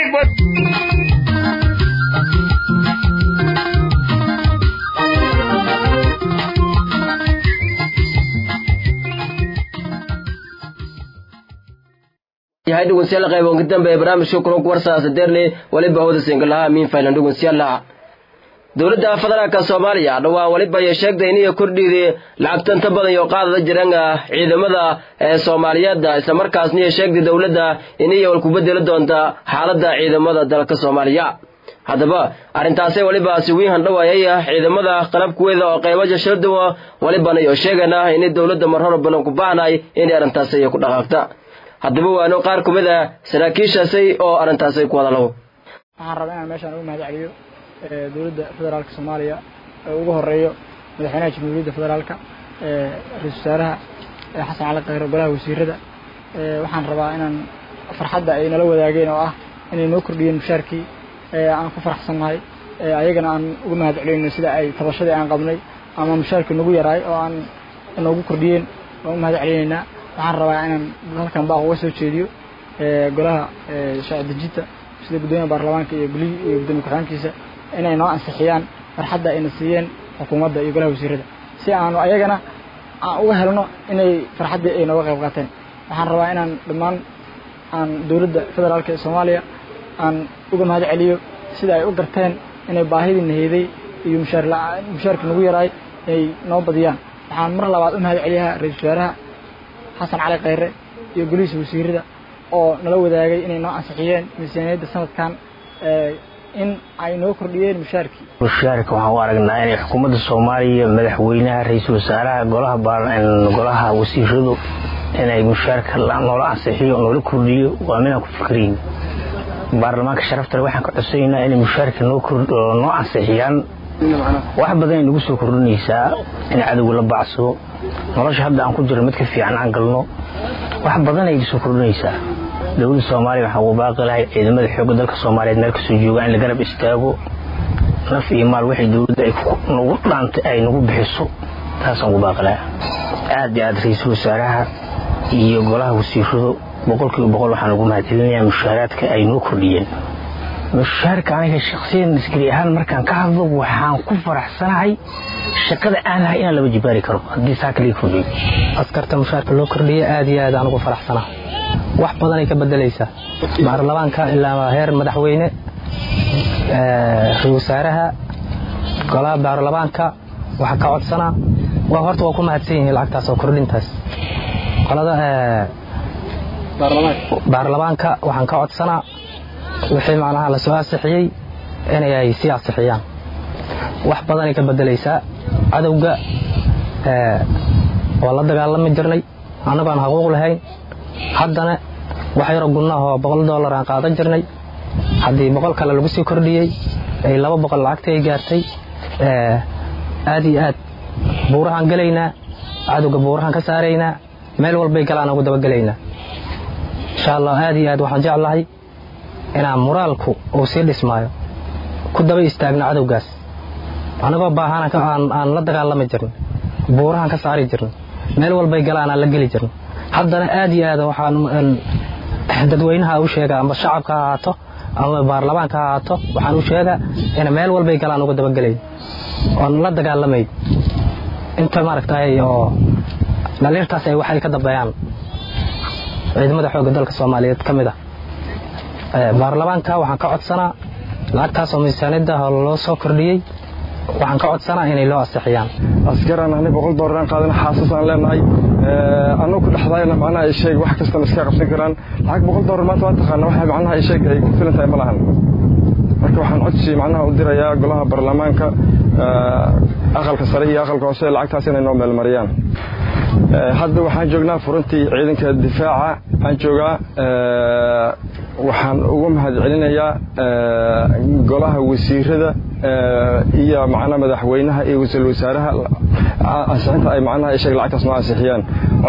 yahay dhugunsiyaal qayboon ka dambeeya barnaamijka kulanku warsaasa deerne waliba hawda singalaha miin faylan dhugunsiyaalaha dowladda federaalka Soomaaliya dhawaa waliba ay sheegtay inay kordhiyay lacagta badan oo qaadada jiranga ciidamada Soomaaliyeed isla markaasna ay sheegtay dowladda inay wal ku bedeli doonto xaaladda ciidamada dalka Soomaaliya hadaba arintaasay waliba si weyn handhawaayay ciidamada qalabkooda oo qaybaha shirduwa waliba ay sheegana inay dowladda mar hore balan ku baahnay inay arintaasay ku dhaqaaqta hadaba waano qaar kumid ah saraakiishaasay oo arintaasay ku wada lawo waxaan rabaa inaan meeshan ugu mahadceliyo dowladda federaalka Soomaaliya ugu horeeyo madaxweynaha jamhuuriyadda federaalka ra'iisul wasaaraha Xasan Cali Khayre golaha wasiirada waxaan rabaa inaan farxadda ay nala wadaageen oo ah inay noo kordhiyeen mushaarkii aan ku faraxsanahay ayagana aan ugu mahadcelino sida ay tabashadii aan qabnay ama mushaarkii nagu yaraay oo aan noogu kordhiyeen oo mahadcelinayna waxaan rabaa inaan halkan baa uga soo jeediyo golaha shacab dejinta sida gudoomiyaha baarlamaanka iyo gudoomiyaha ku-xigeenkiisa inay noo ansixiyaan farxadda ayna siiyeen xukuumadda iyo golaha wasiirada si aanu ayagana aan uga helno inay farxaddii ay nooga qayb qaateen waxaan rabaa inaan dhammaan aan dowladda federaalka ee Soomaaliya aan uga mahadceliyo sida ay u garteen inay baahidii naheeday iyo mushaarkii nagu yaraay ay noo badiyaan waxaan mar labaad u mahadceliyaa ra'iisul wasaaraha Xasan Cali Khayre iyo golihiisa wasiirada oo nala wadaagay inay noo ansixiyeen miisaaniyadda sanadkan in ay noo kordhiyeen mushaarkii waxaan u aragnaa inay xukuumadda Soomaaliya madaxweynaha ra'iisul wasaaraha golaha wasiiradu inay mushaarka noola ansixiyo noola kordhiyo waa mina ku fikriin baarlamaanka sharafta waxaan ka codsaynaa inay mushaarka noo ansixiyaan wax badan nagu soo kordhinaysaa in cadawga la bacso nolosha hadda aan ku jiro mid ka fiican aan galno wax badan ay soo kordhinaysaa dawladda Soomaaliya waxa uu baaqi lahay ciidamada xoogga dalka Soomaaliyeed meel ka soo jooga in la garab istaago naf iyo maal wixii dawladda ay nagu dhaantay ay nagu bixiso taas aan u baaqi lahay aad iyo aad ra'iisul wasaaraha iyo golaha wasiiradu boqolkiiba waxaan ugu mahadcelinayaa mushaaraadka ay noo kordhiyeen mushaarka aniga shakhsiyan iskiri ahaan markaan ka hadlo waxaan ku faraxsanahay shaqada aan lahay in la wajibaari karo haddii saakali kordhiyo askarta mushaarka loo kordhiyay aad iyo aad aan ugu faraxsanahay wax badan ay ka bedelaysaa baarlamaanka ilaa heer madaxweyne ra'iisul wasaaraha golaha baarlamaanka waxa ka codsanaa waa horta waa ku mahadsan yihiin lacagtaas oo kordhintaas qolada baarlamaanka waxaan ka codsanaa wixii macnaha la soo ansixiyay inay si ansixiyaan wax badan ay ka bedelaysaa cadawga oo la dagaalami jirnay annagu aan xuquuq lahayn haddana wax yar gunnaha oo $100 aan qaadan jirnay haddii 100 kale lagu sii kordhiyay ay 200 lacagta ay gaartay aad iyo aad buurahan galaynaa cadawga buurahan ka saaraynaa meel walba galaan ugu daba galaynaa insha Allah aad iyo aad waxaan jeclahay inaan moraalku oo si dhismaayo ku daba istaagna cadawgaas anagoo baahan aan la dagaalami jirnay buurahan ka saari jirnay meel walba galaan la gali jirnay haddana aad iyo aad waxaan dadweynaha u sheegaa ama shacabka haato ama baarlamaanka haato waxaan u sheegaa in meel walba galaan ugu daba galay oo la dagaalamay inta maaragtay oo dhaliirtaas ay waxay ka dambeeyaan ciidamada xoogga dalka Soomaaliyeed kamid ah baarlamaanka waxaan ka codsanaa lacagtaas oo miisaaniyadda loo soo kordhiyay waxaan ka codsanaa inay loo ansixiyaan askaraan ahna $100 aan qaadan xaasas aan leenahay anoo ku dhaxdayna macnaha ay sheeg wax kasta iska qabsan karaan lacag $100 maanta waa taqaan waxa macnaha ay sheeg ay ku filan tahay malahan marka waxaan codsi macnaha u dirayaa golaha baarlamaanka aqalka sare iyo aqalka hoose lacagtaas inay noo meel mariyaan hadda waxaan joognaa furuntii ciidanka difaaca aan joogaa waxaan ugu mahadcelinayaa golaha wasiirada iyo macnaha madaxweynaha iyo wasiir wasaaraha ansixinta ay macnaha ay sheeg lacagtaas noo ansixiyaan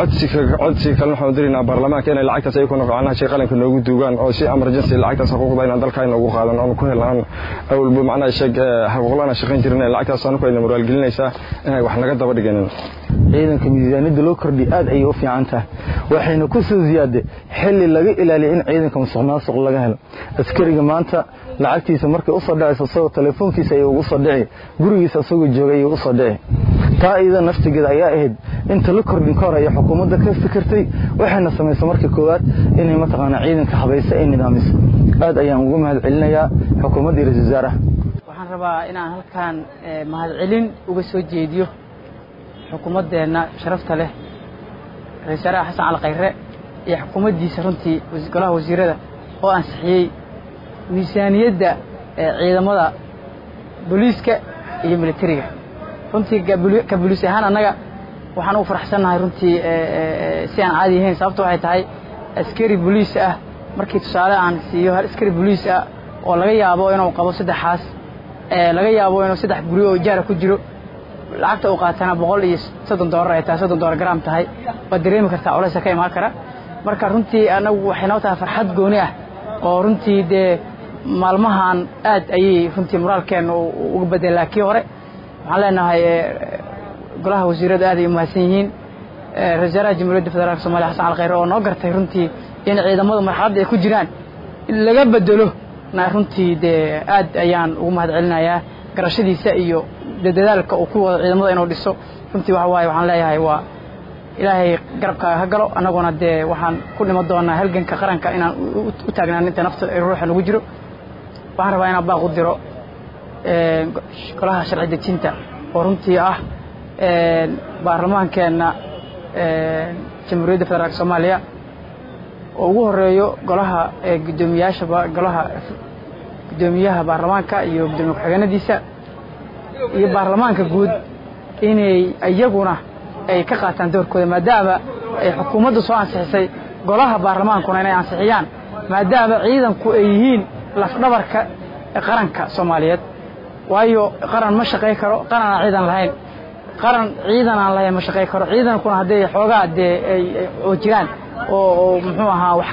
codsi kale waxaan dirinaa baarlamaanka inay lacagtaas ay ku noqonaan shay qalanka noogu duugaan oo si emergency lacagtaas xuquuqda inaan dalkayna ugu qaadan oo ku helaan awalba macnaha sheeg xuquuqlana shaqayn jirnay lacagtaas aan ku hayna moraal gelinaysa inay wax naga daba dhiganin ciidanka miisaaniyadda loo kordhi aad ay u fiican tahay waxayna ku soo ziyaaday xilli laga ilaaliyo in ciidanka musuqmaasuq laga helo askariga maanta lacagtiisa markay u soo dhacayso soo telefoonkiisa ay ugu soo dhici gurigiisa soo joogay u soo dhici taa iyada naftigeeda ayaa ahayd inta la kordhin karo ay xukuumadda ka fikirtay waxayna sameysay markii koowaad inay mataqaana ciidanka habayso ay nidaamiso aad ayaan ugu mahadcelinayaa xukuumadda ra'iisul wasaaraha waxaan rabaa inaan halkaan mahadcelin uga soo jeediyo xukuumaddeena sharafta leh ra'iisul wasaaraha Xasan Cali Khayre iyo xukuumaddiisa runtii golaha wasiirada oo ansixiyay miisaaniyadda ciidamada booliiska iyo militariga runtii ka booliis ahaan annaga waxaan u faraxsanahay runtii si aan caadi ahayn sababtoo waxay tahay askari booliis ah markii tusaale aan siiyo hal askari booliis ah oo laga yaabo inuu qabo 3 xaas laga yaabo inuu 3 guri oo jaara ku jiro lacagta uu qaatana $130 ay tahay $30 gram tahay waa dareemi kartaa culays ka imaan kara marka runtii anagu waxay noo tahay farxad gooni ah oo runtii de maalmahan aad ayay runtii moraalkeena uga bedelaa kii hore waxaan leenahay golaha wasiirada aad ay u mahadsan yihiin ra'iisul wasaaraha jamhuuriyadda federaalka Soomaaliya Xasan Cali Khayre oo noo gartay runtii in ciidamada marxaladda ay ku jiraan in laga bedelo runtii de aad ayaan ugu mahadcelinayaa garashadiisa iyo dadaalka uu ku wado ciidamada inuu dhiso runtii waxa waaye waxaan leeyahay waa ilaahay garabka ha galo anaguna de waxaan ku dhimo doonaa halganka qaranka inaan u taagnaan inta nafta ruuxa nagu jiro waxaan rabaa inaan baaq u diro golaha sharci dejinta oo runtii ah baarlamaankeena jamhuuriyadda federaalka Soomaaliya oo ugu horeeyo golaha gudoomiyaasha golaha gudoomiyaha baarlamaanka iyo gudoomiye ku-xigeenadiisa iyo baarlamaanka guud inay iyaguna ay ka qaataan doorkooda maadaama ay xukuumaddu soo ansixisay golaha baarlamaankuna inay ansixiyaan maadaama ciidanku ay yihiin lafdhabarka qaranka Soomaaliyeed waayo qaran ma shaqay karo qaran aan ciidan lahayn qaran ciidan aan lahayn ma shaqay karo ciidankuna haday xoogaa ay jiraan oo muxuu ahaa wax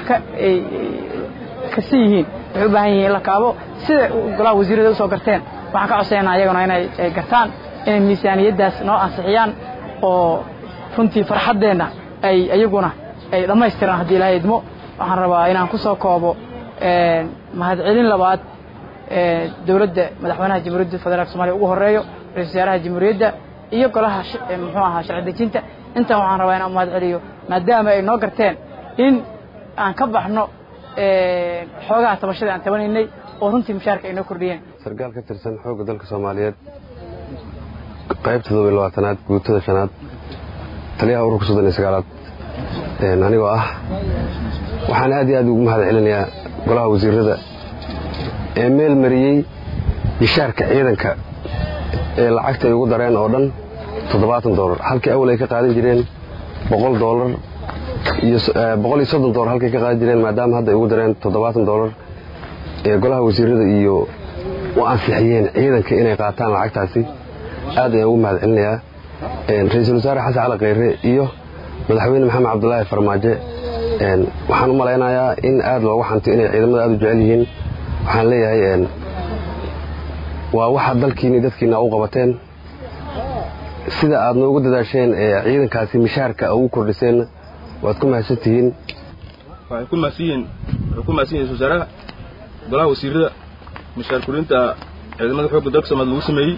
ka siihiin wuxuu baahan yahay la kaabo sida golaha wasiirada soo garteen waxaan ka codsaynaa ayaguna inay gartaan inay miisaaniyadaas noo ansixiyaan oo runtii farxadeena ay ayaguna ay dhameystiraan hadii Ilaahay idmo waxaan rabaa inaan ku soo koobo mahadcelin labaad dawladda madaxweynaha Jamhuuriyadda Federaalka Soomaaliya ugu horeeyo ra'iisul wasaaraha Jamhuuriyadda iyo golaha muxuu ahaa sharci dejinta inta waxaan rabaa inaan mahadceliyo maadaama ay noo garteen in aan ka baxno xoogaa tabashada aan tabanaynay oo runtii mushaarka ay noo kordhiyeen sargaal ka tirsan xoogga dalka Soomaaliyeed qaybta 22aad guutada 5aad taliyaha ururka 39aad anigoo ah waxaan aad iyo aad ugu mahadcelinayaa golaha wasiirada ee meel mariyay bishaarka ciidanka ee lacagta ay ugu dareen oo dhan $70 halkii awal ay ka qaadan jireen $100 iyo $130 halkii ka qaadan jireen maadaama hadda ay ugu dareen $70 ee golaha wasiirada iyo oo ansixiyeen ciidanka inay qaataan lacagtaasi aad ayaan ugu mahadcelinayaa ra'iisul wasaare Xasan Cali Khayre iyo madaxweyne Maxamed Cabdullaahi Farmaajo waxaan u maleynayaa in aad loogu xanto inay ciidamada aad u jecel yihiin waxaan leeyahay waa waxa dalkiina dadkiina u qabateen sida aad noogu dadaasheen ciidankaasi mishaarka ugu kordhiseen waad ku mahadsantihiin waxay ku mahadsanyihiin wasaaraha golaha wasiirada mishaar kurinta ciidamada xoogga dalka Soomaaliya lagu sameeyay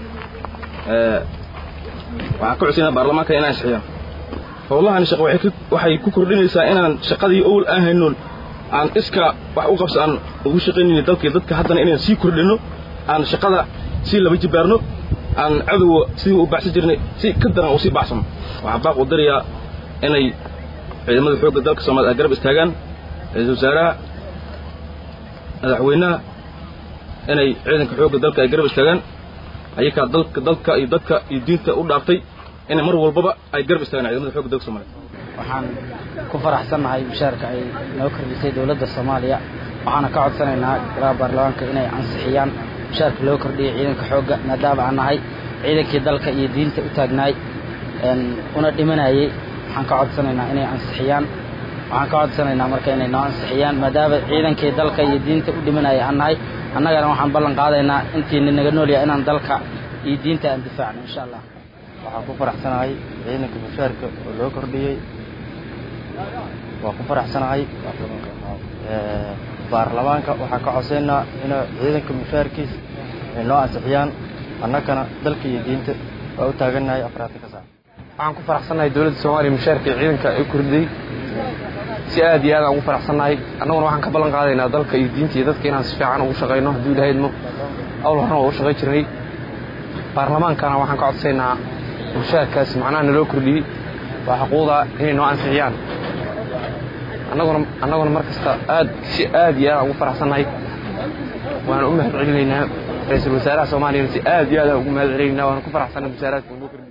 waxaan ka codsanaa baarlamaanka inay ansixiyaan howlahan shaqo waxay ku kordhinaysaa inaan shaqadii owl aan hayno aan iska wax u qabsan ugu shaqeynayno dadka haddana inaan sii kordhino aan shaqada si laba jibaarno aan cadow si u baxsan jirnay si ka daran oo si baxsan waxa baaq u dariya inay ciidamada xoogga dalka Soomaaliya garab istaagaan ra'iisul wasaaraha madaxweynaha inay ciidanka xoogga dalka ay garab istaagaan ayaka dalka iyo dadka iyo diinta u dhaaftay in mar walbaba ay garab istaagaan ciidamada xoogga dalka Soomaaliya waxaan ku faraxsanahay mushaarka ay noo kordhisay dawladda Soomaaliya waxaana ka codsanaynaa golaha baarlamaanka inay ansixiyaan mushaarka loo kordhiyay ciidanka xoogga maadaama aan nahay ciidankii dalka iyo diinta u taagnaay una dhimanayay waxaan ka codsanaynaa inay ansixiyaan waxaan ka codsanaynaa marka inay noo ansixiyaan maadaama ciidankii dalka iyo diinta u dhimanayay aan nahay annagana waxaan ballan qaadaynaa intii naga nool yahay inaan dalka iyo diinta aan difaacno insha Allah waxaan ku faraxsanahay ciidanka mushaarka oo loo kordhiyay waa ku faraxsanahay baarlamaanka waxaan ka codsaynaa in ciidanka mushaarkiis ay noo ansixiyaan annagana dalka iyo diinta waa u taagannahay afraadka ka saac waxaan ku faraxsanahay dawladda Soomaaliya mushaarka ciidanka ay kordhiyay si aad iyo aad ugu faraxsanahay annaguna waxaan ka ballan qaadaynaa dalka iyo diinta iyo dadka inaan si fiican ugu shaqeyno haddii Ilaahay idmo awl waxaan ugu shaqeyn jirnay baarlamaankana waxaan ka codsaynaa mushaarkaas macnaha loo kordhiyay waa xuquuqda inay noo ansixiyaan annaguna markasta si aad iyo aad ugu faraxsanahay waan u mahadcelinaynaa ra'iisul wasaaraha Soomaaliya si aad iyo aad ugu mahadcelinaynaa waan ku faraxsanahay mushaaraadka loo kordhiyay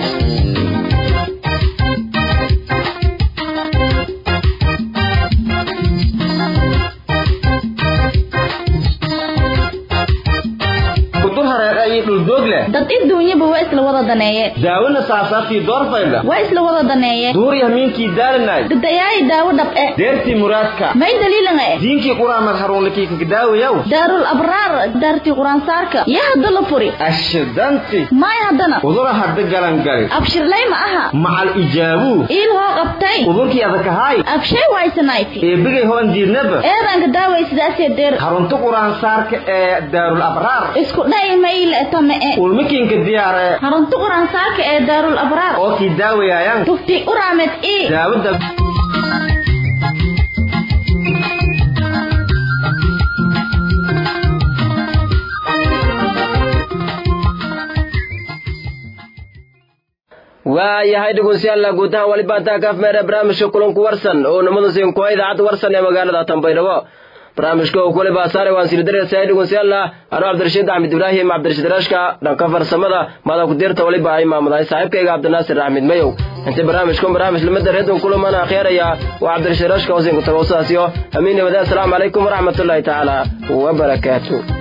dad adduunyaba waa isla wada daneeye daawada saasaabtii doorfayda waa isla wada daneeye duuriya miinkii daalinay dadayay daawo dhab deertii muraadka may daliilan diinkii quraamad haruunlakii ka daawayow daarul abraar daartii quraan saarka yaa hadda la furi ashidanti may haddana udura hadda galan gali abshirlay ma aha macal ijaabu iil hoo qabtay udurkii adakahaay abshay waysanayti eebigay hoon diirnaba eedanka daaway sidaasee deer harunta quraan saarka ee daarul abraar isku dhay mayla tame ulmikiinka diyaare harunta quraan saarka ee daarul abraar oo kii daawayayaan tufti uraamed daawada waayahay dhegeystayaal gudaha waliba taa kaaf meera barnaamijka kulanku warsan oo namada siin ku idaacada warsan ee magaalada Tanbaydhabo barnaamijka oo kule baasaare waan sii dareysay dhugunsiyaalla ano cabdirashiid axmed ibraahim cabdirashiid rashka dhanka farsamada mada ku dirta waliba ay maamulay saaxiibkayga cabdinaasir axmed mayow inta barnaamij lamada reedon kulamana akhyaraya waa cabdirashiid rashka oo siin ku tago sidaas iyo amiin wadaad assalamu calaykum waraxmatullaahi tacaala wabarakaatuh